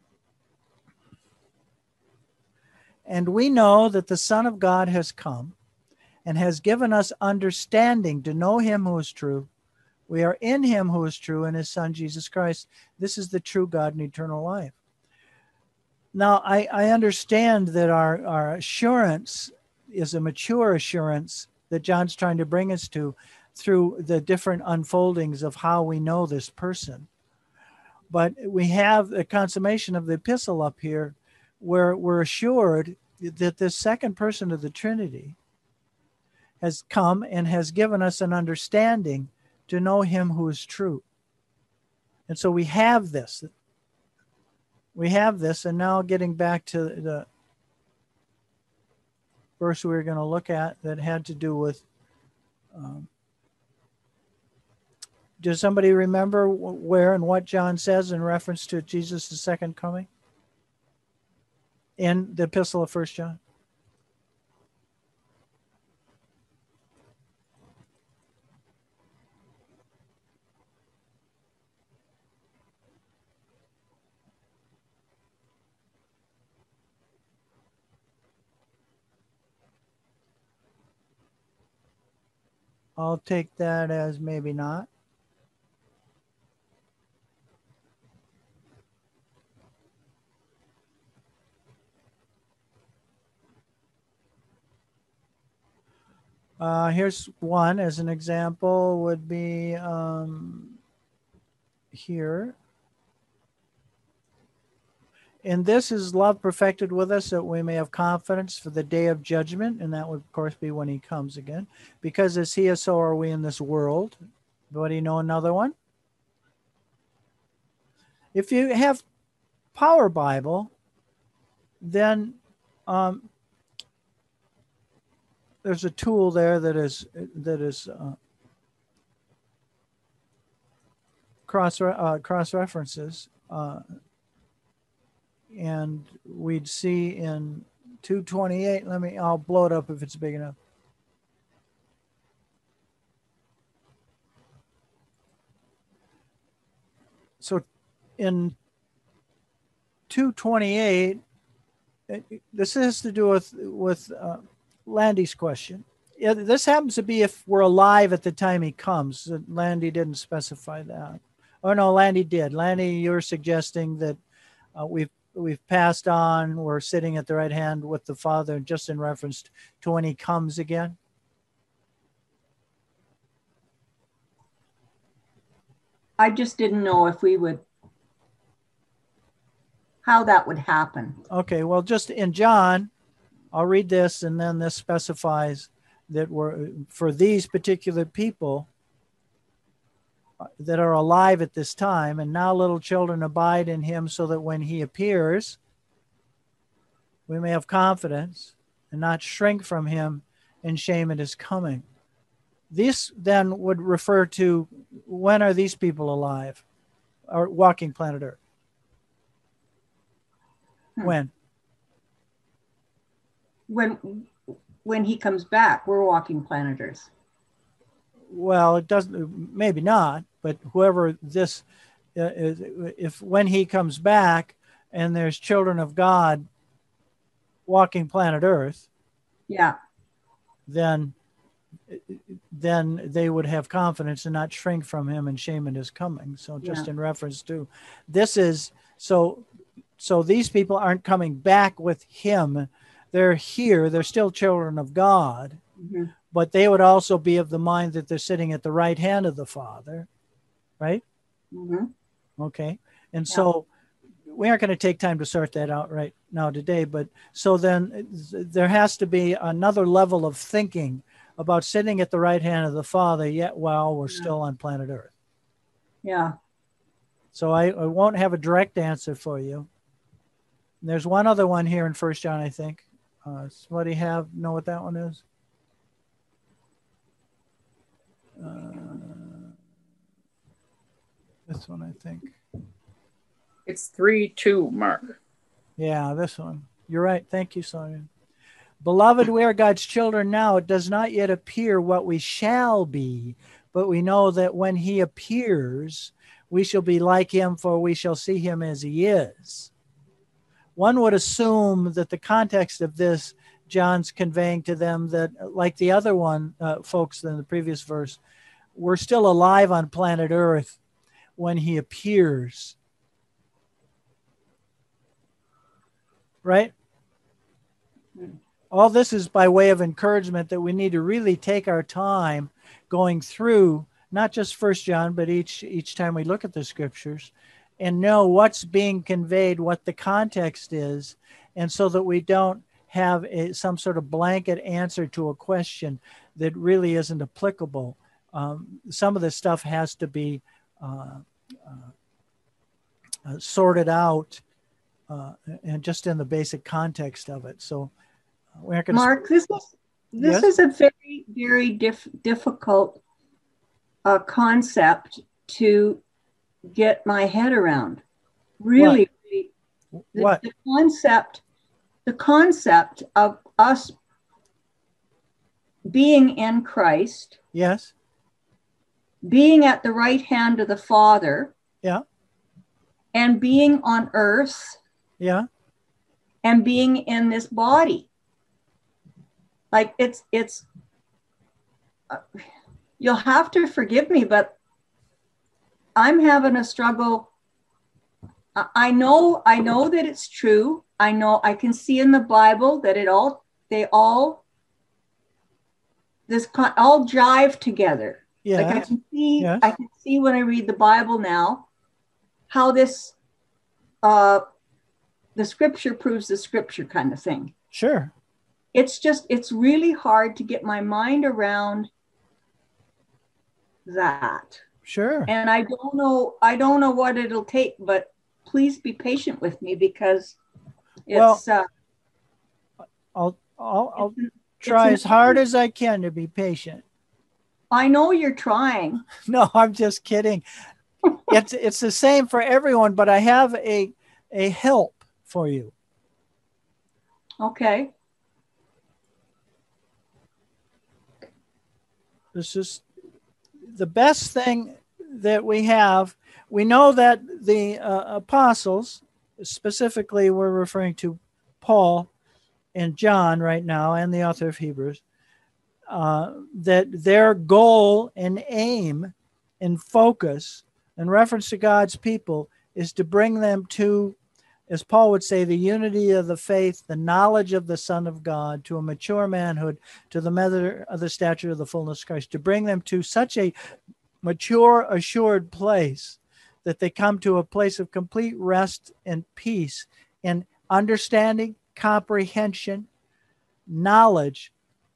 And we know that the Son of God has come and has given us understanding to know him who is true. We are in him who is true, and his Son, Jesus Christ. This is the true God and eternal life. Now, I, I understand that our, our assurance is a mature assurance that John's trying to bring us to through the different unfoldings of how we know this person. But we have a consummation of the epistle up here where we're assured that this second person of the Trinity has come and has given us an understanding to know him who is true. And so we have this. We have this, and now getting back to the verse we were going to look at that had to do with, um, does somebody remember where and what John says in reference to Jesus' second coming in the epistle of First John? I'll take that as maybe not. Uh, here's one as an example would be um, here. And this is love perfected with us that we may have confidence for the day of judgment. And that would, of course, be when he comes again. Because as he is, so are we in this world. But do you know another one? If you have Power Bible, then um, there's a tool there that is that is uh, cross uh, cross references. Uh, And we'd see in two twenty-eight, let me, I'll blow it up if it's big enough. So in two twenty-eight, this has to do with, with uh, Landy's question. Yeah, this happens to be if we're alive at the time he comes. Landy didn't specify that. Oh, no, Landy did. Landy, you're suggesting that uh, we've we've passed on, we're sitting at the right hand with the Father, just in reference to when he comes again? I just didn't know if we would, how that would happen. Okay, well, just in John, I'll read this, and then this specifies that we're, for these particular people that are alive at this time, and now little children abide in him, so that when he appears, we may have confidence and not shrink from him in shame at his coming. This then would refer to, when are these people alive or walking planet Earth? Hmm. When? When when he comes back, we're walking planet Earth. Well, it doesn't, maybe not, but whoever this uh, is, if when he comes back and there's children of God walking planet Earth, Yeah. then then they would have confidence and not shrink from him and shame at his coming. So just Yeah. in reference to this is, so so these people aren't coming back with him. They're here. They're still children of God, Mm-hmm. but they would also be of the mind that they're sitting at the right hand of the Father, right? Mm-hmm. Okay. And Yeah. so we aren't going to take time to sort that out right now today, but so then there has to be another level of thinking about sitting at the right hand of the Father, yet while we're Yeah. still on planet Earth. Yeah. So I, I won't have a direct answer for you. There's one other one here in First John, I think. Uh, somebody have know what that one is? Uh, this one, I think. It's three two, Mark. Yeah, this one. You're right. Thank you, Sonia. Beloved, we are God's children now. It does not yet appear what we shall be, but we know that when he appears, we shall be like him, for we shall see him as he is. One would assume that the context of this, John's conveying to them that, like the other one, uh, folks in the previous verse, we're still alive on planet Earth when he appears. Right? All this is by way of encouragement that we need to really take our time going through, not just First John, but each each time we look at the scriptures, and know what's being conveyed, what the context is, and so that we don't have a, some sort of blanket answer to a question that really isn't applicable. Um, some of this stuff has to be uh, uh, uh, sorted out, uh, and just in the basic context of it. So we aren't going to. Mark, this is this Yes? is a very, very diff, difficult uh, concept to get my head around. Really, really the, What? the concept, the concept of us being in Christ, Yes. being at the right hand of the Father, Yeah. and being on earth, Yeah. and being in this body. Like it's it's uh, you'll have to forgive me, but I'm having a struggle. I I know I know that it's true. I know I can see in the Bible that it all they all this con- all jive together. Yeah. Like I can see Yes. I can see when I read the Bible now how this uh the scripture proves the scripture kind of thing. Sure. It's just, it's really hard to get my mind around that. Sure. And I don't know, I don't know what it'll take, but please be patient with me because it's, Well, uh, I'll I'll, I'll it's, try it's as hard as I can to be patient. I know you're trying. No, I'm just kidding. It's it's the same for everyone, but I have a a help for you. Okay. This is the best thing that we have. We know that the uh, apostles, specifically we're referring to Paul and John right now, and the author of Hebrews, uh, that their goal and aim and focus in reference to God's people is to bring them to as Paul would say, the unity of the faith, the knowledge of the Son of God, to a mature manhood, to the measure of the stature of the fullness of Christ, to bring them to such a mature, assured place that they come to a place of complete rest and peace and understanding, comprehension, knowledge,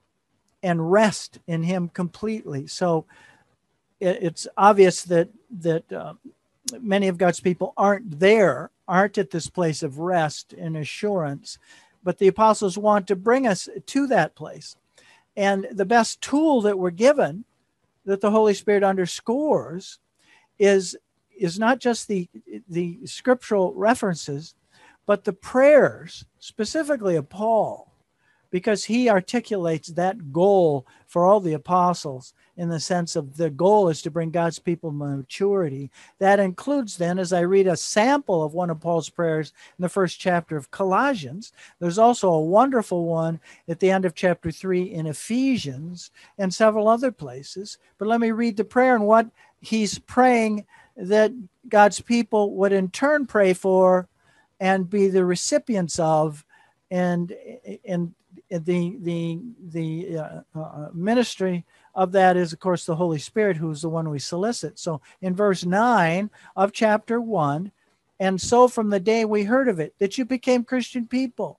and rest in him completely. So it, it's obvious that that uh, many of God's people aren't there, aren't at this place of rest and assurance, but the apostles want to bring us to that place. And the best tool that we're given, that the Holy Spirit underscores, is is not just the the scriptural references, but the prayers, specifically of Paul, because he articulates that goal for all the apostles in the sense of the goal is to bring God's people to maturity. That includes then, as I read a sample of one of Paul's prayers in the first chapter of Colossians, there's also a wonderful one at the end of chapter three in Ephesians and several other places. But let me read the prayer and what he's praying that God's people would in turn pray for and be the recipients of, and and the the the uh, uh, ministry of that is, of course, the Holy Spirit, who's the one we solicit. So in verse nine of chapter one, and so from the day we heard of it, that you became Christian people,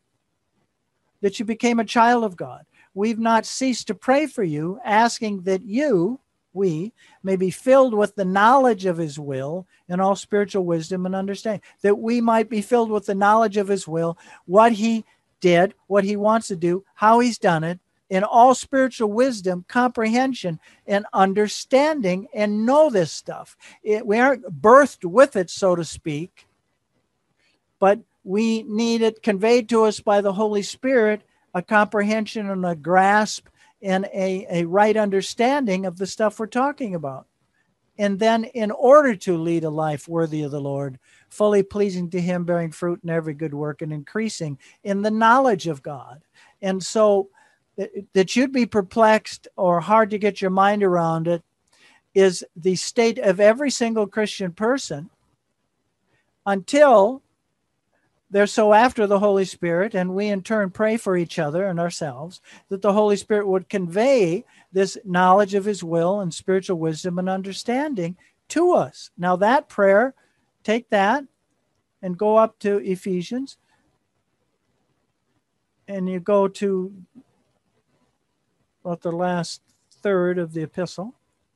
that you became a child of God, we've not ceased to pray for you, asking that you, we, may be filled with the knowledge of his will and all spiritual wisdom and understanding, that we might be filled with the knowledge of his will, what he did, what he wants to do, how he's done it, in all spiritual wisdom, comprehension, and understanding, and know this stuff. It, we aren't birthed with it, so to speak, but we need it conveyed to us by the Holy Spirit, a comprehension and a grasp and a, a right understanding of the stuff we're talking about. And then in order to lead a life worthy of the Lord, fully pleasing to him, bearing fruit in every good work and increasing in the knowledge of God. And so that you'd be perplexed or hard to get your mind around it is the state of every single Christian person until they're so after the Holy Spirit, and we in turn pray for each other and ourselves, that the Holy Spirit would convey this knowledge of his will and spiritual wisdom and understanding to us. Now that prayer, take that and go up to Ephesians, and you go to about the last third of the epistle.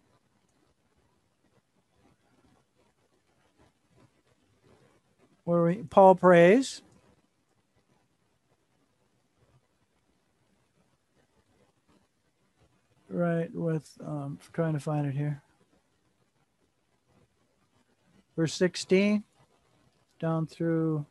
Where we, Paul prays, right, with, um, trying to find it here. Verse sixteen, down through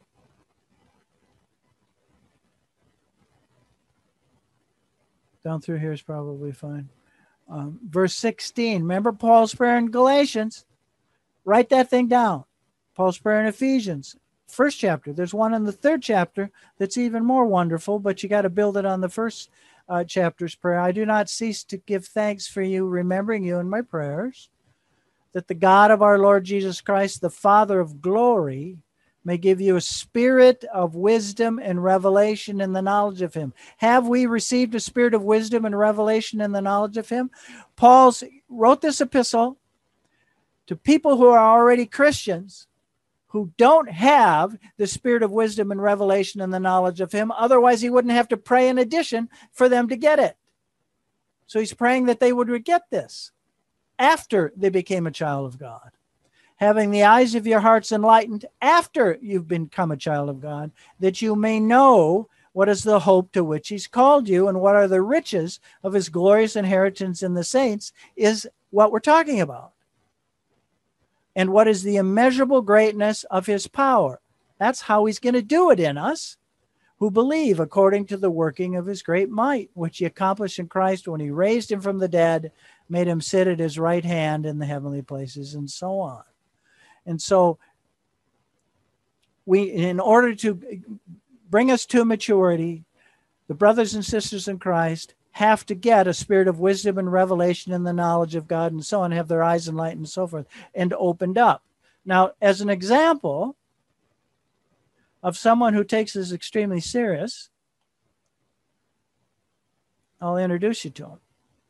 down through here is probably fine. Um, verse sixteen, remember Paul's prayer in Galatians? Write that thing down. Paul's prayer in Ephesians, first chapter. There's one in the third chapter that's even more wonderful, but you got to build it on the first uh, chapter's prayer. I do not cease to give thanks for you, remembering you in my prayers, that the God of our Lord Jesus Christ, the Father of glory, may give you a spirit of wisdom and revelation in the knowledge of him. Have we received a spirit of wisdom and revelation in the knowledge of him? Paul wrote this epistle to people who are already Christians, who don't have the spirit of wisdom and revelation and the knowledge of him. Otherwise, he wouldn't have to pray in addition for them to get it. So he's praying that they would get this after they became a child of God. Having the eyes of your hearts enlightened after you've become a child of God, that you may know what is the hope to which he's called you and what are the riches of his glorious inheritance in the saints, is what we're talking about. And what is the immeasurable greatness of his power? That's how he's going to do it in us, who believe according to the working of his great might, which he accomplished in Christ when he raised him from the dead, made him sit at his right hand in the heavenly places, and so on. And so we, in order to bring us to maturity, the brothers and sisters in Christ have to get a spirit of wisdom and revelation in the knowledge of God and so on, have their eyes enlightened and so forth, and opened up. Now, as an example of someone who takes this extremely serious, I'll introduce you to him.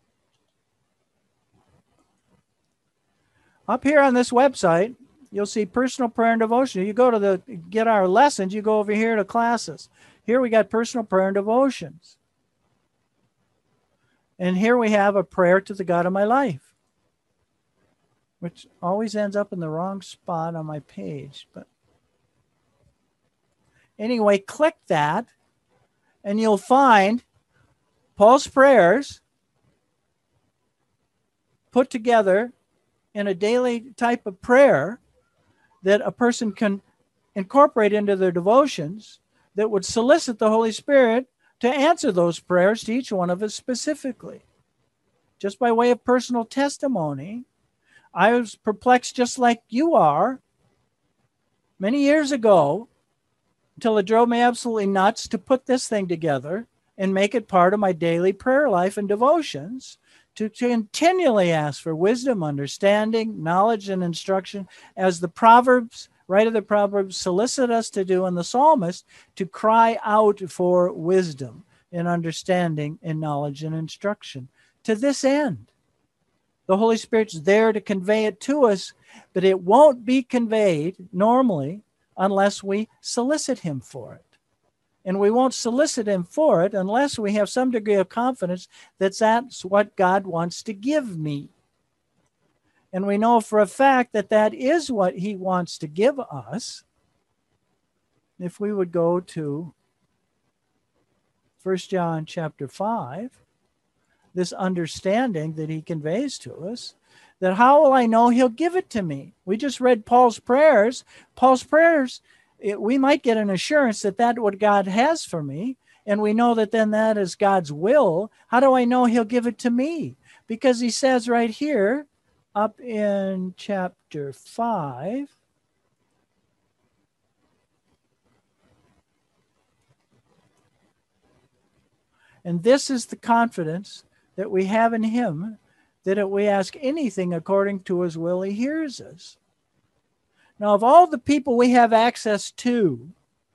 Up here on this website, you'll see personal prayer and devotion. You go to the get our lessons, you go over here to classes. Here we got personal prayer and devotions. And here we have a prayer to the God of my life, which always ends up in the wrong spot on my page. But anyway, click that and you'll find Paul's prayers put together in a daily type of prayer that a person can incorporate into their devotions that would solicit the Holy Spirit to answer those prayers to each one of us specifically. Just by way of personal testimony, I was perplexed just like you are many years ago until it drove me absolutely nuts to put this thing together and make it part of my daily prayer life and devotions, to continually ask for wisdom, understanding, knowledge, and instruction, as the Proverbs, writer of the Proverbs, solicit us to do, and the psalmist, to cry out for wisdom and understanding and knowledge and instruction. To this end, the Holy Spirit's there to convey it to us, but it won't be conveyed normally unless we solicit him for it. And we won't solicit him for it unless we have some degree of confidence that that's what God wants to give me. And we know for a fact that that is what he wants to give us. If we would go to First John chapter five, this understanding that he conveys to us, that how will I know he'll give it to me? We just read Paul's prayers. Paul's prayers, it, we might get an assurance that that's what God has for me, and we know that then that is God's will. How do I know he'll give it to me? Because he says right here, up in chapter five, and this is the confidence that we have in him, that if we ask anything according to his will, he hears us. Now, of all the people we have access to,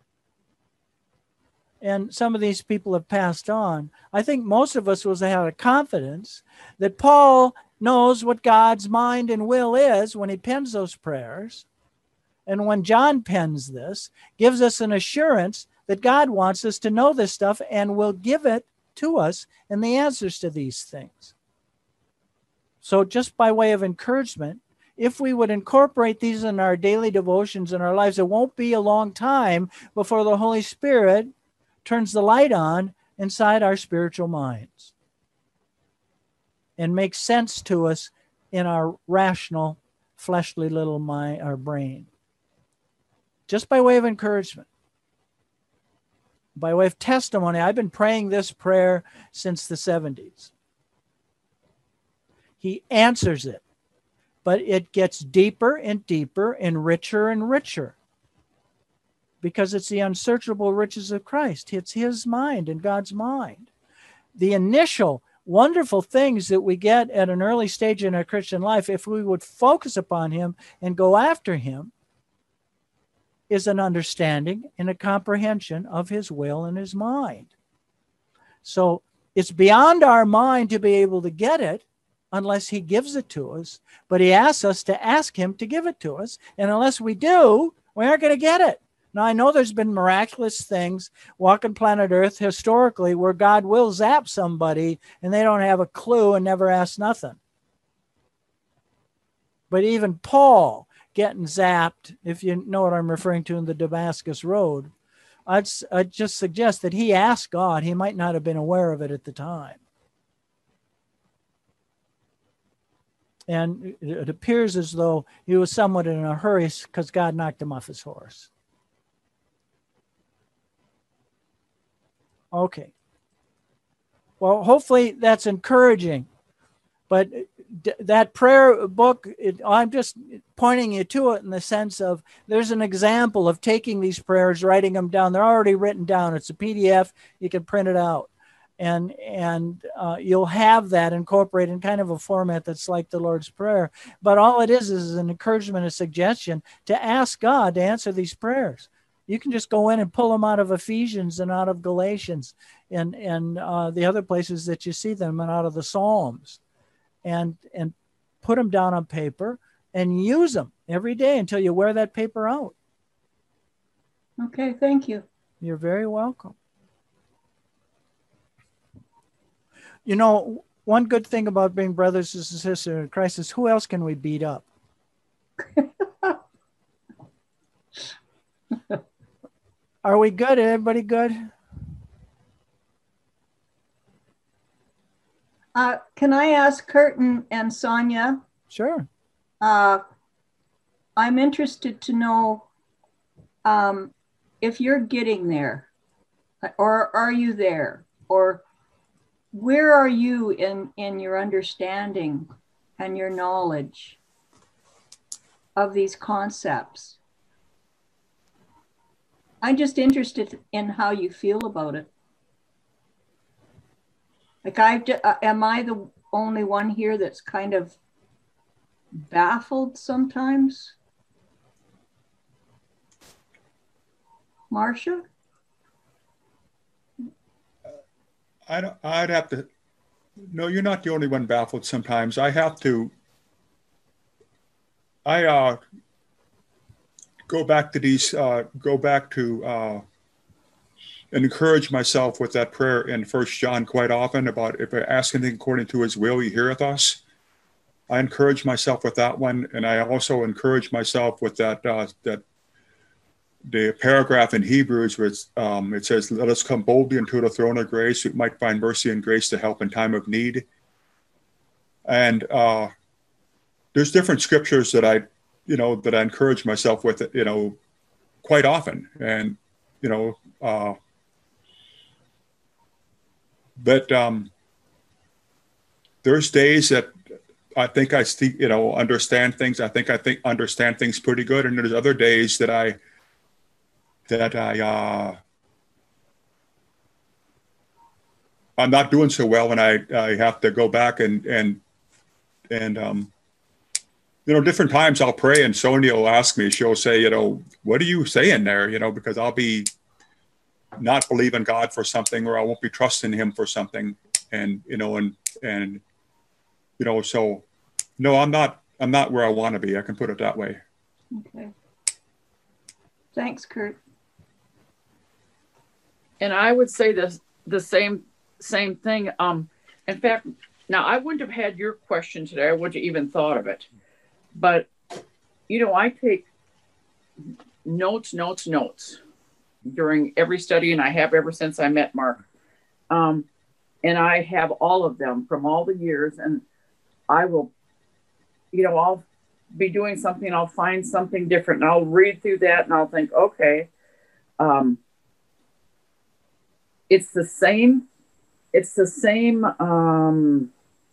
and some of these people have passed on, I think most of us will have a confidence that Paul knows what God's mind and will is when he pens those prayers. And when John pens this, gives us an assurance that God wants us to know this stuff and will give it to us and the answers to these things. So just by way of encouragement, if we would incorporate these in our daily devotions in our lives, it won't be a long time before the Holy Spirit turns the light on inside our spiritual minds and makes sense to us in our rational, fleshly little mind, our brain. Just by way of encouragement. By way of testimony, I've been praying this prayer since the seventies. He answers it, but it gets deeper and deeper and richer and richer because it's the unsearchable riches of Christ. It's his mind and God's mind. The initial wonderful things that we get at an early stage in our Christian life, if we would focus upon him and go after him, is an understanding and a comprehension of his will and his mind. So it's beyond our mind to be able to get it unless he gives it to us, but he asks us to ask him to give it to us. And unless we do, we aren't going to get it. Now, I know there's been miraculous things walking planet Earth historically where God will zap somebody and they don't have a clue and never ask nothing. But even Paul getting zapped, if you know what I'm referring to in the Damascus Road, I'd, I'd just suggest that he asked God. He might not have been aware of it at the time. And it appears as though he was somewhat in a hurry because God knocked him off his horse. Okay. Well, hopefully that's encouraging. But d- that prayer book, it, I'm just pointing you to it in the sense of there's an example of taking these prayers, writing them down. They're already written down. It's a P D F. You can print it out. And and uh, you'll have that incorporated in kind of a format that's like the Lord's Prayer. But all it is is an encouragement, a suggestion to ask God to answer these prayers. You can just go in and pull them out of Ephesians and out of Galatians and, and uh, the other places that you see them, and out of the Psalms, and, and put them down on paper and use them every day until you wear that paper out. Okay, thank you. You're very welcome. You know, one good thing about being brothers and sisters in Christ is, who else can we beat up? Are we good? Everybody good? Uh, can I ask Curtin and Sonia? Sure. Uh, I'm interested to know um, if you're getting there, or are you there, or where are you in, in your understanding and your knowledge of these concepts? I'm just interested in how you feel about it. Like, I uh, am I the only one here that's kind of baffled sometimes? Marcia? I'd, I'd have to, no, you're not the only one baffled sometimes. I have to, I uh, go back to these, uh, go back to uh, and encourage myself with that prayer in First John quite often about, if I ask anything according to his will, he heareth us. I encourage myself with that one. And I also encourage myself with that, uh, that the paragraph in Hebrews where it's, um, it says, let us come boldly into the throne of grace. We might find mercy and grace to help in time of need. And uh, there's different scriptures that I, you know, that I encourage myself with, you know, quite often. And, you know, uh, but um, there's days that I think I, st- you know, understand things. I think I think understand things pretty good. And there's other days that I, that I, uh, I'm not doing so well, and I, I have to go back and, and, and, um, you know, different times I'll pray and Sonia will ask me, she'll say, you know, what are you saying there? You know, because I'll be not believing God for something, or I won't be trusting him for something. And, you know, and, and, you know, so no, I'm not, I'm not where I want to be. I can put it that way. Okay. Thanks, Kurt. And I would say the the same same thing. Um, in fact, now I wouldn't have had your question today. I wouldn't have even thought of it. But, you know, I take notes, notes, notes during every study, and I have ever since I met Mark. Um, and I have all of them from all the years. And I will, you know, I'll be doing something, I'll find something different, and I'll read through that, and I'll think, okay, um, it's the same, it's the same, um,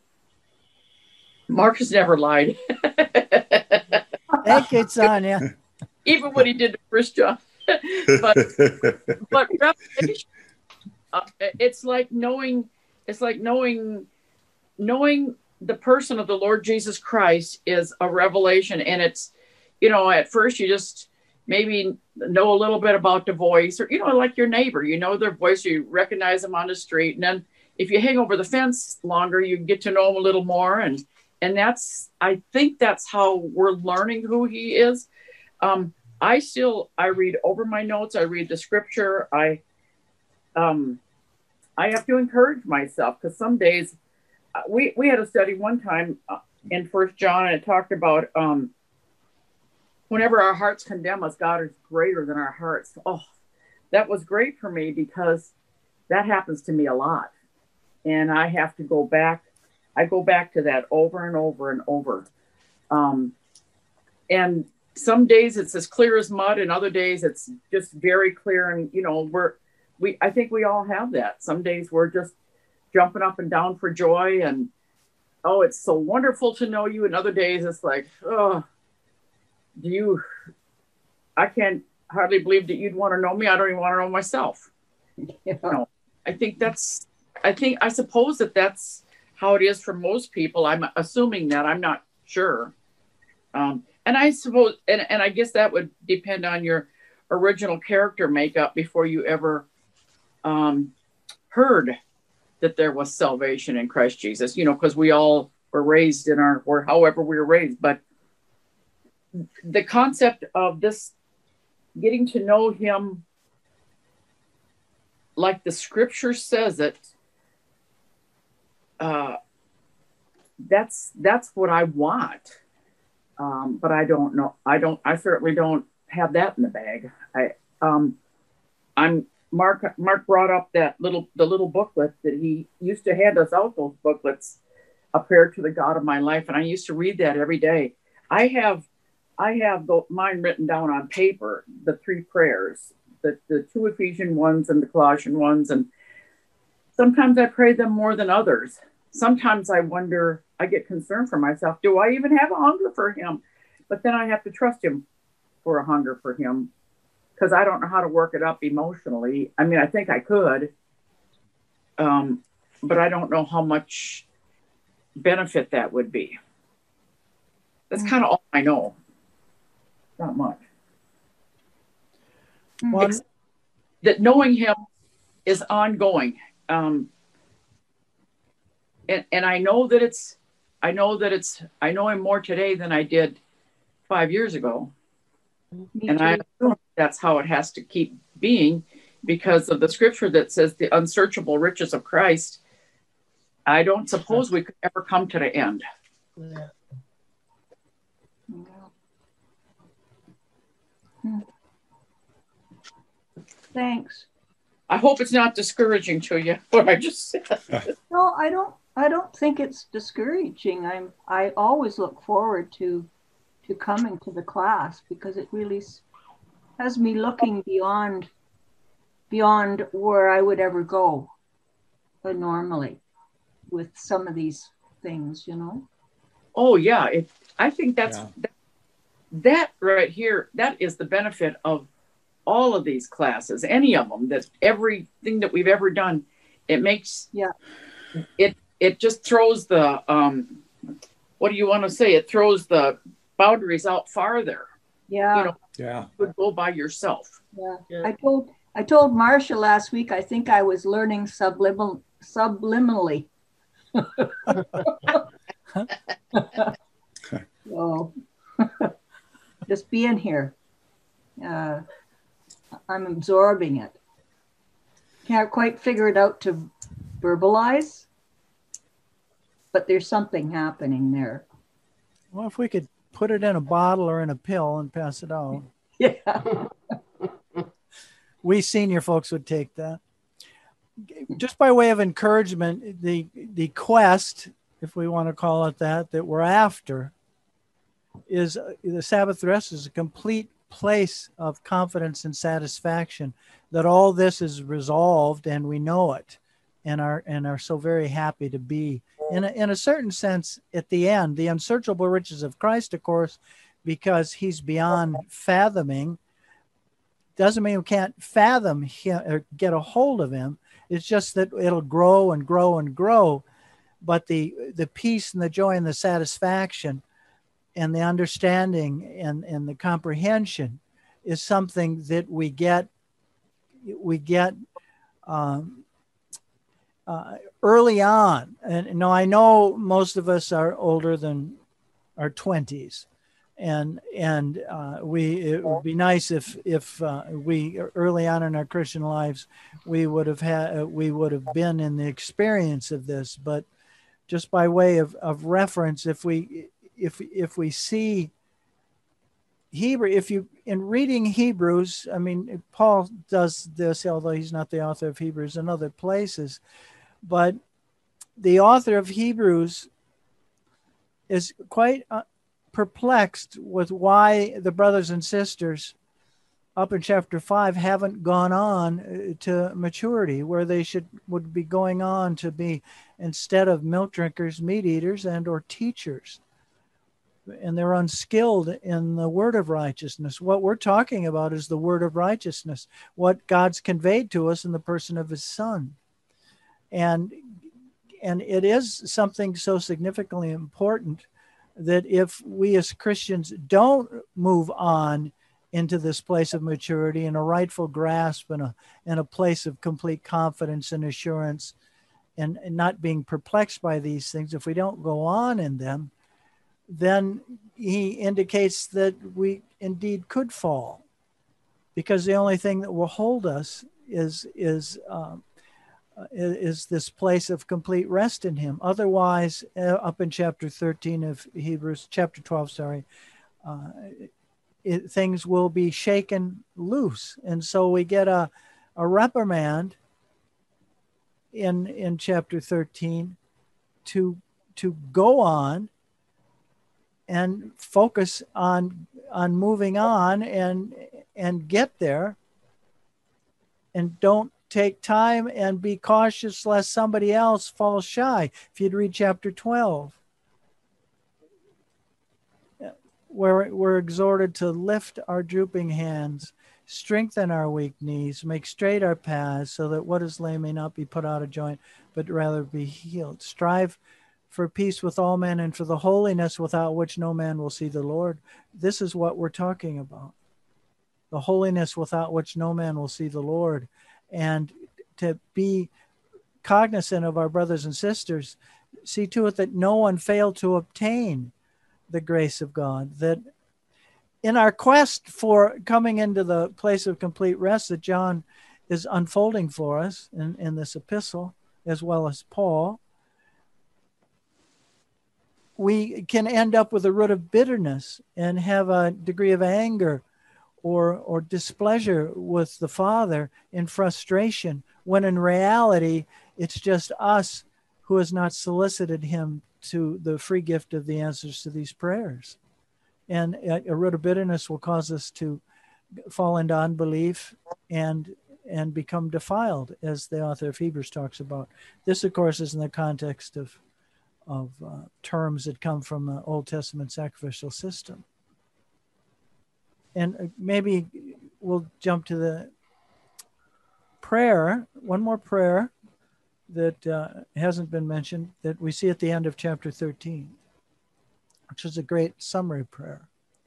Marcus never lied. Thank you, Sonia. Even when he did the first John. but but revelation, uh, it's like knowing, it's like knowing, knowing the person of the Lord Jesus Christ is a revelation. And it's, you know, at first you just maybe know a little bit about the voice, or, you know, like your neighbor, you know their voice, you recognize them on the street. And then if you hang over the fence longer, you get to know them a little more. And, and that's, I think that's how we're learning who he is. Um, I still, I read over my notes. I read the scripture. I, um, I have to encourage myself, because some days uh, we, we had a study one time uh, in First John, and it talked about, um, whenever our hearts condemn us, God is greater than our hearts. Oh, that was great for me, because that happens to me a lot. And I have to go back. I go back to that over and over and over. Um, and some days it's as clear as mud, and other days it's just very clear. And, you know, we're, we, I think we all have that. Some days we're just jumping up and down for joy, and, oh, it's so wonderful to know you. And other days it's like, oh, do you, I can't hardly believe that you'd want to know me. I don't even want to know myself. Yeah. You know, I think that's, I think, I suppose that that's how it is for most people. I'm assuming that, I'm not sure. Um, and I suppose, and, and I guess that would depend on your original character makeup before you ever um, heard that there was salvation in Christ Jesus, you know, because we all were raised in our, or however we were raised. But the concept of this, getting to know him like the scripture says it, uh, that's that's what I want. Um, but I don't know. I don't. I certainly don't have that in the bag. I um, I'm Mark. Mark brought up that little the little booklet that he used to hand us out. Those booklets, A Prayer to the God of My Life, and I used to read that every day. I have I have the, mine written down on paper. The three prayers, the the two Ephesian ones and the Colossian ones, and sometimes I pray them more than others. Sometimes I wonder, I get concerned for myself. Do I even have a hunger for him? But then I have to trust him for a hunger for him, because I don't know how to work it up emotionally. I mean, I think I could, um, but I don't know how much benefit that would be. That's kind of all I know. Not much. One, It's that knowing him is ongoing. Um, And, and I know that it's, I know that it's, I know him more today than I did five years ago. Me And too. I assume that's how it has to keep being, because of the scripture that says the unsearchable riches of Christ. I don't suppose we could ever come to the end. Yeah. Hmm. Thanks. I hope it's not discouraging to you, what I just said. No, I don't. I don't think it's discouraging. I'm. I always look forward to, to coming to the class, because it really s- has me looking beyond, beyond where I would ever go, uh, normally, with some of these things. You know. Oh yeah, it, I think that's, Yeah. that, that right here, that is the benefit of all of these classes, any of them, that everything that we've ever done, it makes, Yeah. it, it just throws the, um, what do you want to say? It throws the boundaries out farther. Yeah. You know, Yeah. you would go by yourself. Yeah. Yeah. I told. I told Marcia last week. I think I was learning subliminal, subliminally. So, just being here, uh, I'm absorbing it. Can't quite figure it out to verbalize, but there's something happening there. well, if we could put it in a bottle or in a pill and pass it out, Yeah. we senior folks would take that. Just by way of encouragement, the the quest, if we want to call it that, that we're after, is uh, the Sabbath rest is a complete place of confidence and satisfaction that all this is resolved and we know it, and are and are so very happy to be in a, in a certain sense at the end. The unsearchable riches of Christ, of course, because he's beyond fathoming, doesn't mean we can't fathom him or get a hold of him. It's just that it'll grow and grow and grow. But the the peace and the joy and the satisfaction and the understanding and, and the comprehension is something that we get we get um, uh, early on. And no, I know most of us are older than our twenties, and and uh, we it would be nice if if uh, we early on in our Christian lives we would have had we would have been in the experience of this. But just by way of, of reference, if we if if we see Hebrew, if you in reading Hebrews, I mean, Paul does this, although he's not the author of Hebrews in other places, but the author of Hebrews is quite uh, perplexed with why the brothers and sisters up in chapter five haven't gone on to maturity, where they should would be going on to be, instead of milk drinkers, meat eaters and or teachers. And they're unskilled in the word of righteousness. What we're talking about is the word of righteousness, what God's conveyed to us in the person of his son. And, and it is something so significantly important that if we as Christians don't move on into this place of maturity and a rightful grasp and a, and a place of complete confidence and assurance and, and not being perplexed by these things, if we don't go on in them, then he indicates that we indeed could fall, because the only thing that will hold us is, is, um, is this place of complete rest in him. Otherwise, uh, up in chapter thirteen of Hebrews, chapter twelve, sorry, uh, it, things will be shaken loose. And so we get a, a reprimand in, in chapter thirteen to, to go on and focus on, on moving on and, and get there, and don't take time and be cautious lest somebody else falls shy. If you'd read chapter twelve, where we're exhorted to lift our drooping hands, strengthen our weak knees, make straight our paths, so that what is lame may not be put out of joint, but rather be healed. Strive for peace with all men and for the holiness without which no man will see the Lord. This is what we're talking about. The holiness without which no man will see the Lord. And to be cognizant of our brothers and sisters, see to it that no one fail to obtain the grace of God, that in our quest for coming into the place of complete rest that John is unfolding for us in, in this epistle, as well as Paul, we can end up with a root of bitterness and have a degree of anger or or displeasure with the Father in frustration, when in reality it's just us who has not solicited him to the free gift of the answers to these prayers. And a, a root of bitterness will cause us to fall into unbelief and and become defiled, as the author of Hebrews talks about. This, of course, is in the context of of uh, terms that come from the Old Testament sacrificial system. And maybe we'll jump to the prayer, one more prayer that uh, hasn't been mentioned, that we see at the end of chapter thirteen, which is a great summary prayer.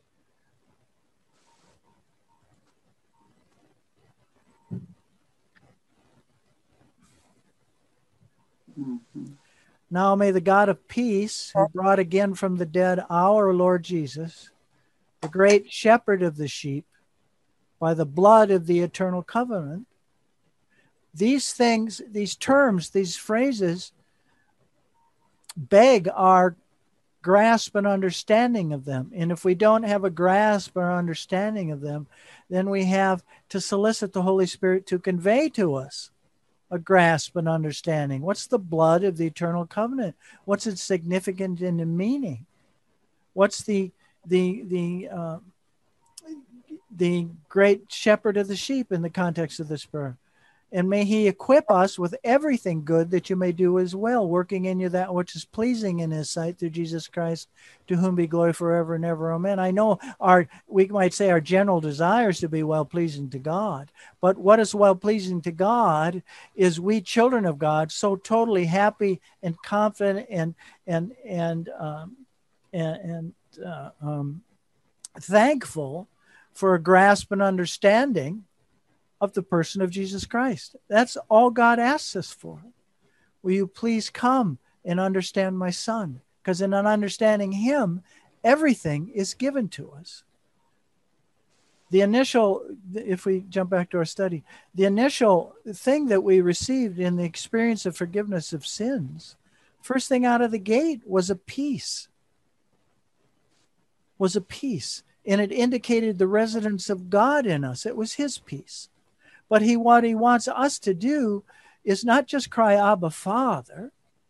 Mm-hmm. Now may the God of peace, who brought again from the dead our Lord Jesus, the great shepherd of the sheep, by the blood of the eternal covenant. These things, these terms, these phrases beg our grasp and understanding of them. And if we don't have a grasp or understanding of them, then we have to solicit the Holy Spirit to convey to us a grasp and understanding. What's the blood of the eternal covenant? What's its significance and the meaning? What's the the the uh, the great shepherd of the sheep in the context of this prayer? And may he equip us with everything good that you may do as well, working in you that which is pleasing in his sight through Jesus Christ, to whom be glory forever and ever. Amen. I know our, we might say our general desires to be well-pleasing to God, but what is well-pleasing to God is we children of God, so totally happy and confident and, and, and, um, and, and uh, um, thankful for a grasp and understanding of the person of Jesus Christ. That's all God asks us for. Will you please come and understand my son? Because in understanding him, everything is given to us. The initial, if we jump back to our study, the initial thing that we received in the experience of forgiveness of sins, first thing out of the gate was a peace. Was a peace. And it indicated the residence of God in us. It was his peace. But he, what he wants us to do is not just cry, Abba, Father,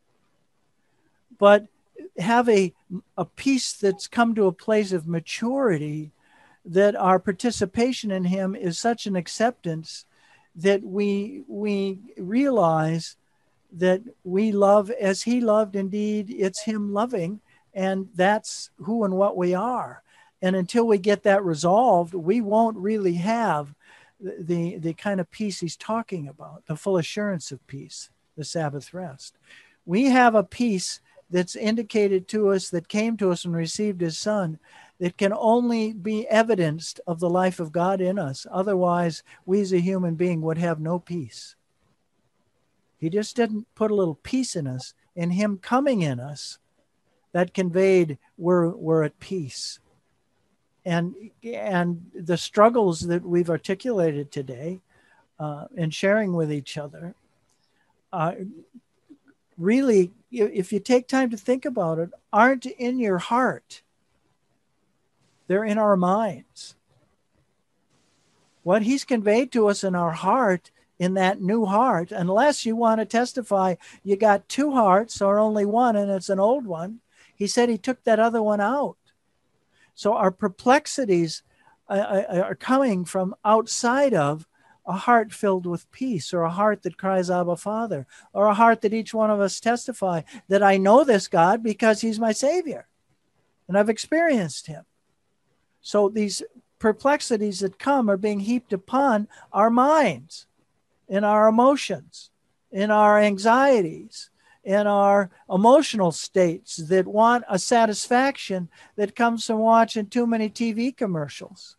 but have a, a peace that's come to a place of maturity, that our participation in him is such an acceptance that we, we realize that we love as he loved. Indeed, it's him loving, and that's who and what we are. And until we get that resolved, we won't really have the the kind of peace he's talking about, the full assurance of peace, the Sabbath rest. We have a peace that's indicated to us, that came to us and received his son, that can only be evidenced of the life of God in us. Otherwise, we as a human being would have no peace. He just didn't put a little peace in us. In him coming in us, that conveyed we're, we're at peace. And, and the struggles that we've articulated today uh, and sharing with each other, uh, really, if you take time to think about it, aren't in your heart. They're in our minds. What he's conveyed to us in our heart, in that new heart, unless you want to testify you got two hearts or only one and it's an old one, he said he took that other one out. So our perplexities uh, are coming from outside of a heart filled with peace, or a heart that cries, Abba, Father, or a heart that each one of us testify that I know this God because he's my Savior and I've experienced him. So these perplexities that come are being heaped upon our minds, in our emotions, in our anxieties, in our emotional states that want a satisfaction that comes from watching too many T V commercials.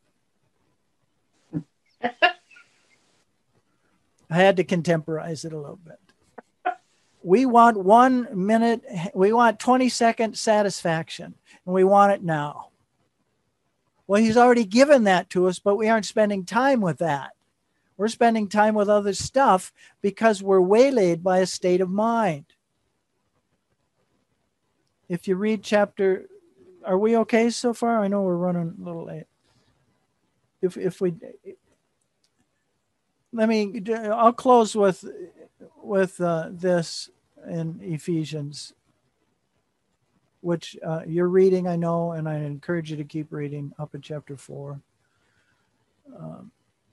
I had to contemporize it a little bit. We want one minute, we want twenty second satisfaction, and we want it now. Well, he's already given that to us, but we aren't spending time with that. We're spending time with other stuff because we're waylaid by a state of mind. If you read chapter, are we okay so far? I know we're running a little late. If if we, let me, I'll close with with uh, this in Ephesians, which uh, you're reading, I know, and I encourage you to keep reading up in chapter four. Um,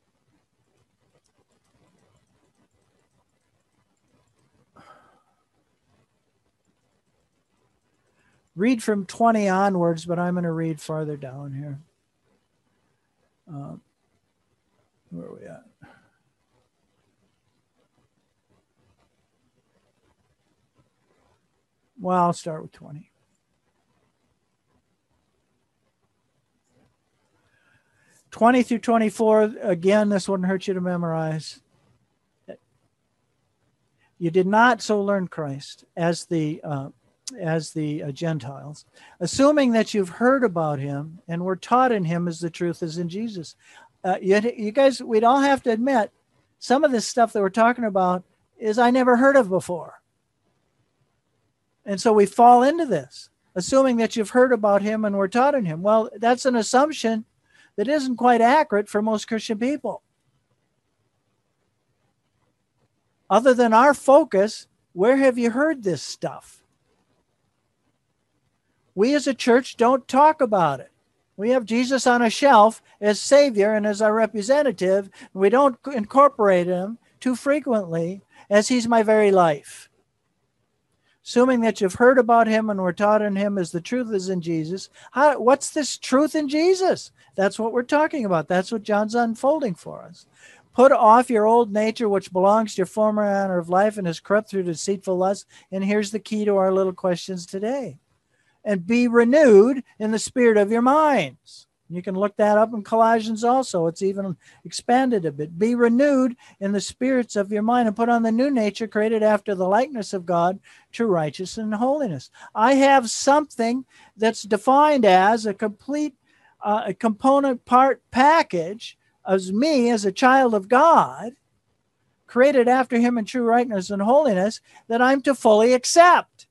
Read from twenty onwards, but I'm going to read farther down here. Um, where are we at? Well, I'll start with twenty. twenty through twenty-four, again, this wouldn't hurt you to memorize. You did not so learn Christ as the uh, as the uh, Gentiles, assuming that you've heard about him and were taught in him as the truth is in Jesus. Uh, you, you guys, we'd all have to admit, some of this stuff that we're talking about is I never heard of before. And so we fall into this, assuming that you've heard about him and were taught in him. Well, that's an assumption that isn't quite accurate for most Christian people. Other than our focus, where have you heard this stuff? We as a church don't talk about it. We have Jesus on a shelf as Savior and as our representative. We don't incorporate him too frequently as he's my very life. Assuming that you've heard about him and were taught in him as the truth is in Jesus. How, what's this truth in Jesus? That's what we're talking about. That's what John's unfolding for us. Put off your old nature, which belongs to your former manner of life and is corrupt through deceitful lust. And here's the key to our little questions today. And be renewed in the spirit of your minds. You can look that up in Colossians also. It's even expanded a bit. Be renewed in the spirits of your mind and put on the new nature created after the likeness of God, true righteousness and holiness. I have something that's defined as a complete uh, a component part package as me as a child of God, created after him in true rightness and holiness, that I'm to fully accept.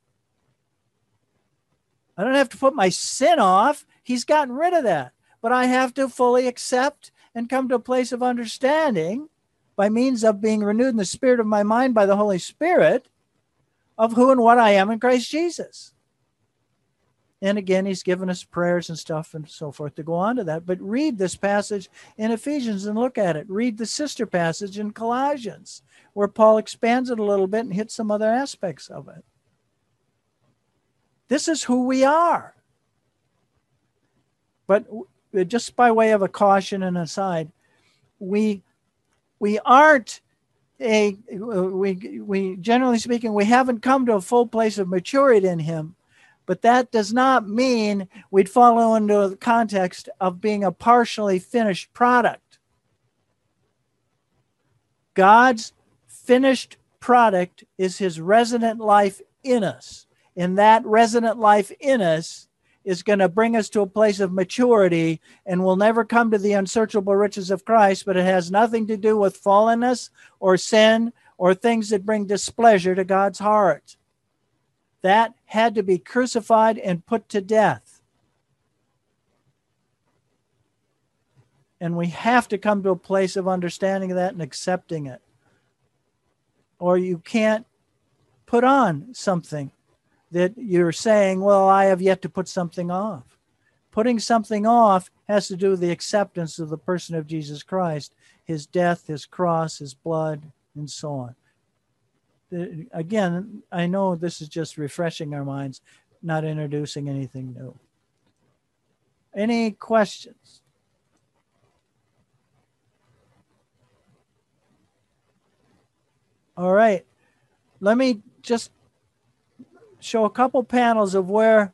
I don't have to put my sin off. He's gotten rid of that. But I have to fully accept and come to a place of understanding by means of being renewed in the spirit of my mind by the Holy Spirit of who and what I am in Christ Jesus. And again, he's given us prayers and stuff and so forth to go on to that. But read this passage in Ephesians and look at it. Read the sister passage in Colossians, where Paul expands it a little bit and hits some other aspects of it. This is who we are. But just by way of a caution and aside, we we aren't a we we generally speaking, we haven't come to a full place of maturity in him. But that does not mean we'd follow into the context of being a partially finished product. God's finished product is his resident life in us. And that resident life in us is going to bring us to a place of maturity, and we'll never come to the unsearchable riches of Christ, but it has nothing to do with fallenness or sin or things that bring displeasure to God's heart. That had to be crucified and put to death. And we have to come to a place of understanding that and accepting it. Or you can't put on something that you're saying, well, I have yet to put something off. Putting something off has to do with the acceptance of the person of Jesus Christ, his death, his cross, his blood, and so on. Again, I know this is just refreshing our minds, not introducing anything new. Any questions? All right. Let me just show a couple panels of where,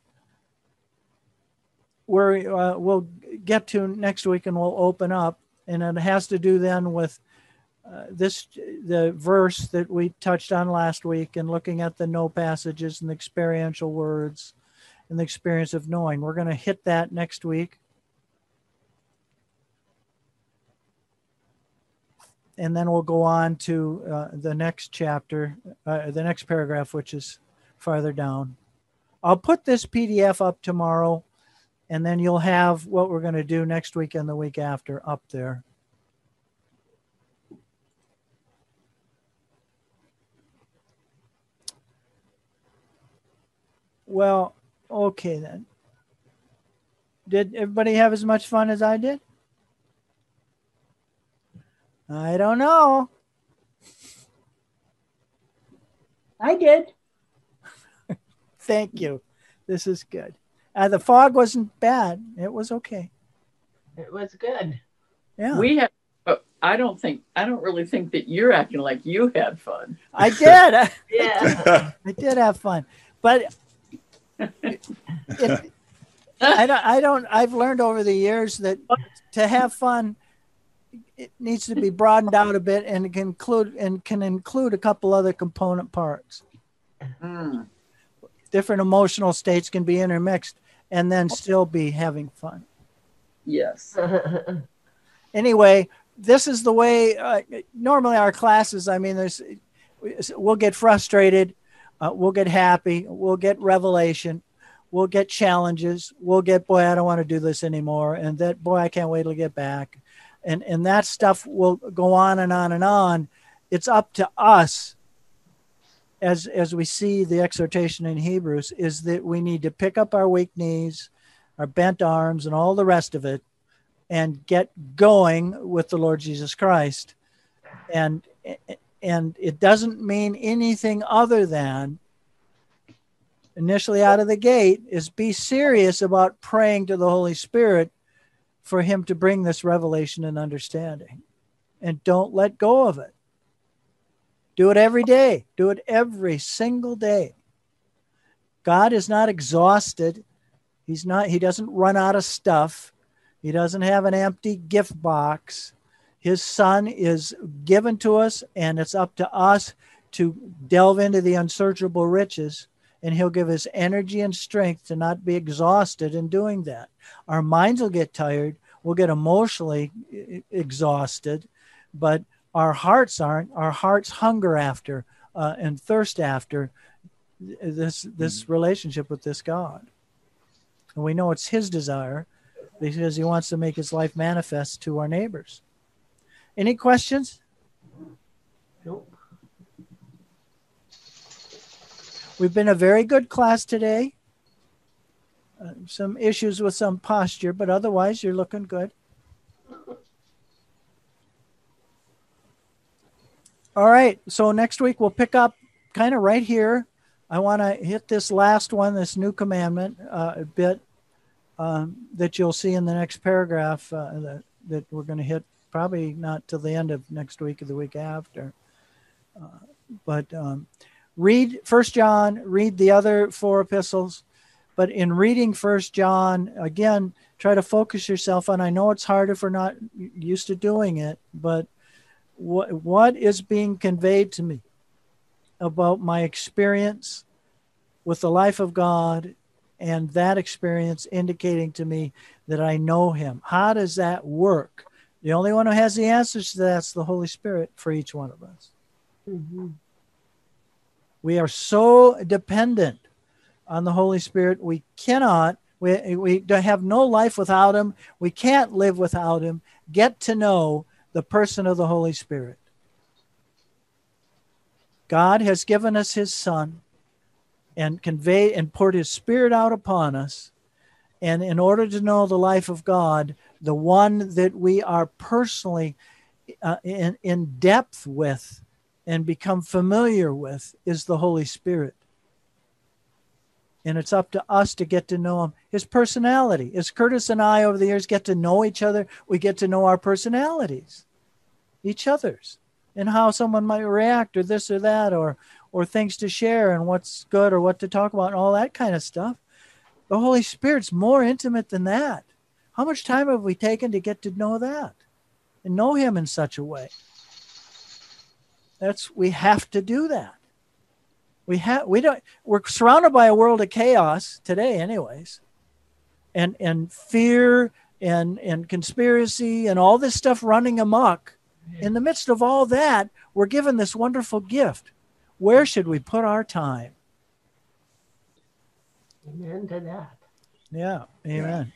where uh, we'll get to next week, and we'll open up. And it has to do then with uh, this, the verse that we touched on last week, and looking at the know passages and the experiential words and the experience of knowing. We're going to hit that next week. And then we'll go on to uh, the next chapter, uh, the next paragraph, which is farther down. I'll put this P D F up tomorrow, and then you'll have what we're going to do next week and the week after up there. Well, okay then. Did everybody have as much fun as I did? I don't know. I did. Thank you. This is good. Uh, the fog wasn't bad. It was okay. It was good. Yeah. We had, but I don't think, I don't really think that you're acting like you had fun. I did. I, Yeah. I did have fun. But it, it, I don't, I don't, I've learned over the years that to have fun, it needs to be broadened out a bit, and it can include, and can include a couple other component parts. Mm. Different emotional states can be intermixed and then still be having fun. Yes. Anyway, this is the way, uh, normally our classes, I mean, there's, we'll get frustrated, uh, we'll get happy, we'll get revelation, we'll get challenges, we'll get, boy, I don't want to do this anymore, and that, boy, I can't wait to get back. And, and that stuff will go on and on and on. It's up to us, as, as we see the exhortation in Hebrews, is that we need to pick up our weak knees, our bent arms, and all the rest of it, and get going with the Lord Jesus Christ. And, and it doesn't mean anything other than, initially out of the gate, is be serious about praying to the Holy Spirit for him to bring this revelation and understanding. And don't let go of it. Do it every day. Do it every single day. God is not exhausted. He's not, he doesn't run out of stuff. He doesn't have an empty gift box. His Son is given to us, and it's up to us to delve into the unsearchable riches, and he'll give us energy and strength to not be exhausted in doing that. Our minds will get tired. We'll get emotionally exhausted, but our hearts aren't. Our hearts hunger after uh, and thirst after this, this mm-hmm. relationship with this God. And we know it's his desire because he wants to make his life manifest to our neighbors. Any questions? Nope. We've been a very good class today. Uh, some issues with some posture, but otherwise you're looking good. All right. So next week we'll pick up kind of right here. I want to hit this last one, this new commandment uh, a bit um, that you'll see in the next paragraph uh, that, that we're going to hit probably not till the end of next week or the week after. Uh, but um, read First John, read the other four epistles. But in reading First John, again, try to focus yourself on, I know it's hard if we're not used to doing it, but what what is being conveyed to me about my experience with the life of God, and that experience indicating to me that I know him? How does that work? The only one who has the answers to that is the Holy Spirit for each one of us. Mm-hmm. We are so dependent on the Holy Spirit. We cannot, we, we have no life without him. We can't live without him. Get to know the person of the Holy Spirit. God has given us his Son and conveyed and poured his Spirit out upon us. And in order to know the life of God, the one that we are personally uh, in, in depth with and become familiar with is the Holy Spirit. And it's up to us to get to know him. His personality. As Curtis and I over the years get to know each other, we get to know our personalities, each other's, and how someone might react or this or that, or or things to share and what's good or what to talk about and all that kind of stuff. The Holy Spirit's more intimate than that. How much time have we taken to get to know that and know him in such a way? That's, we have to do that. We have, we don't, we're surrounded by a world of chaos today anyways. And, and fear and, and conspiracy and all this stuff running amok. In the midst of all that, we're given this wonderful gift. Where should we put our time? Amen to that. Yeah, amen.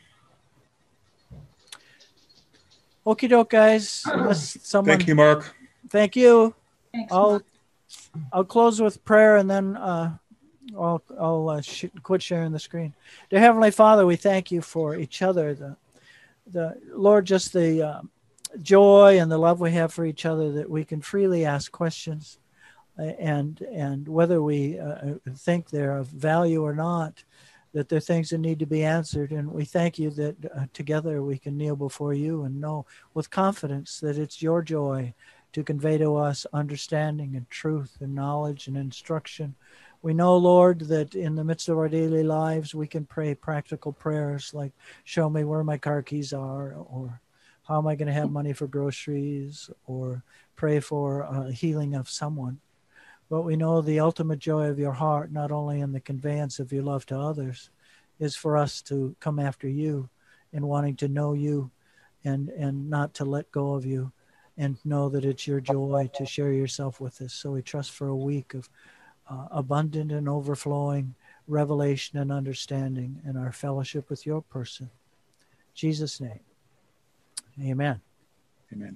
Okie doke, guys. Unless someone, Thank you, Mark. Thank you. Thanks, I'll Mark. I'll close with prayer and then uh, I'll I'll uh, sh- quit sharing the screen. Dear Heavenly Father, we thank you for each other. The the Lord, just the uh, joy and the love we have for each other, that we can freely ask questions, and and whether we uh, think they're of value or not, that they're things that need to be answered. And we thank you that uh, together we can kneel before you and know with confidence that it's your joy to convey to us understanding and truth and knowledge and instruction. We know, Lord, that in the midst of our daily lives, we can pray practical prayers like, show me where my car keys are, or how am I going to have money for groceries, or pray for uh, healing of someone. But we know the ultimate joy of your heart, not only in the conveyance of your love to others, is for us to come after you in wanting to know you and, and not to let go of you, and know that it's your joy to share yourself with us. So we trust for a week of uh, abundant and overflowing revelation and understanding in our fellowship with your person. In Jesus' name, amen. Amen.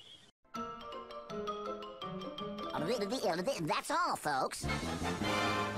That's all, folks.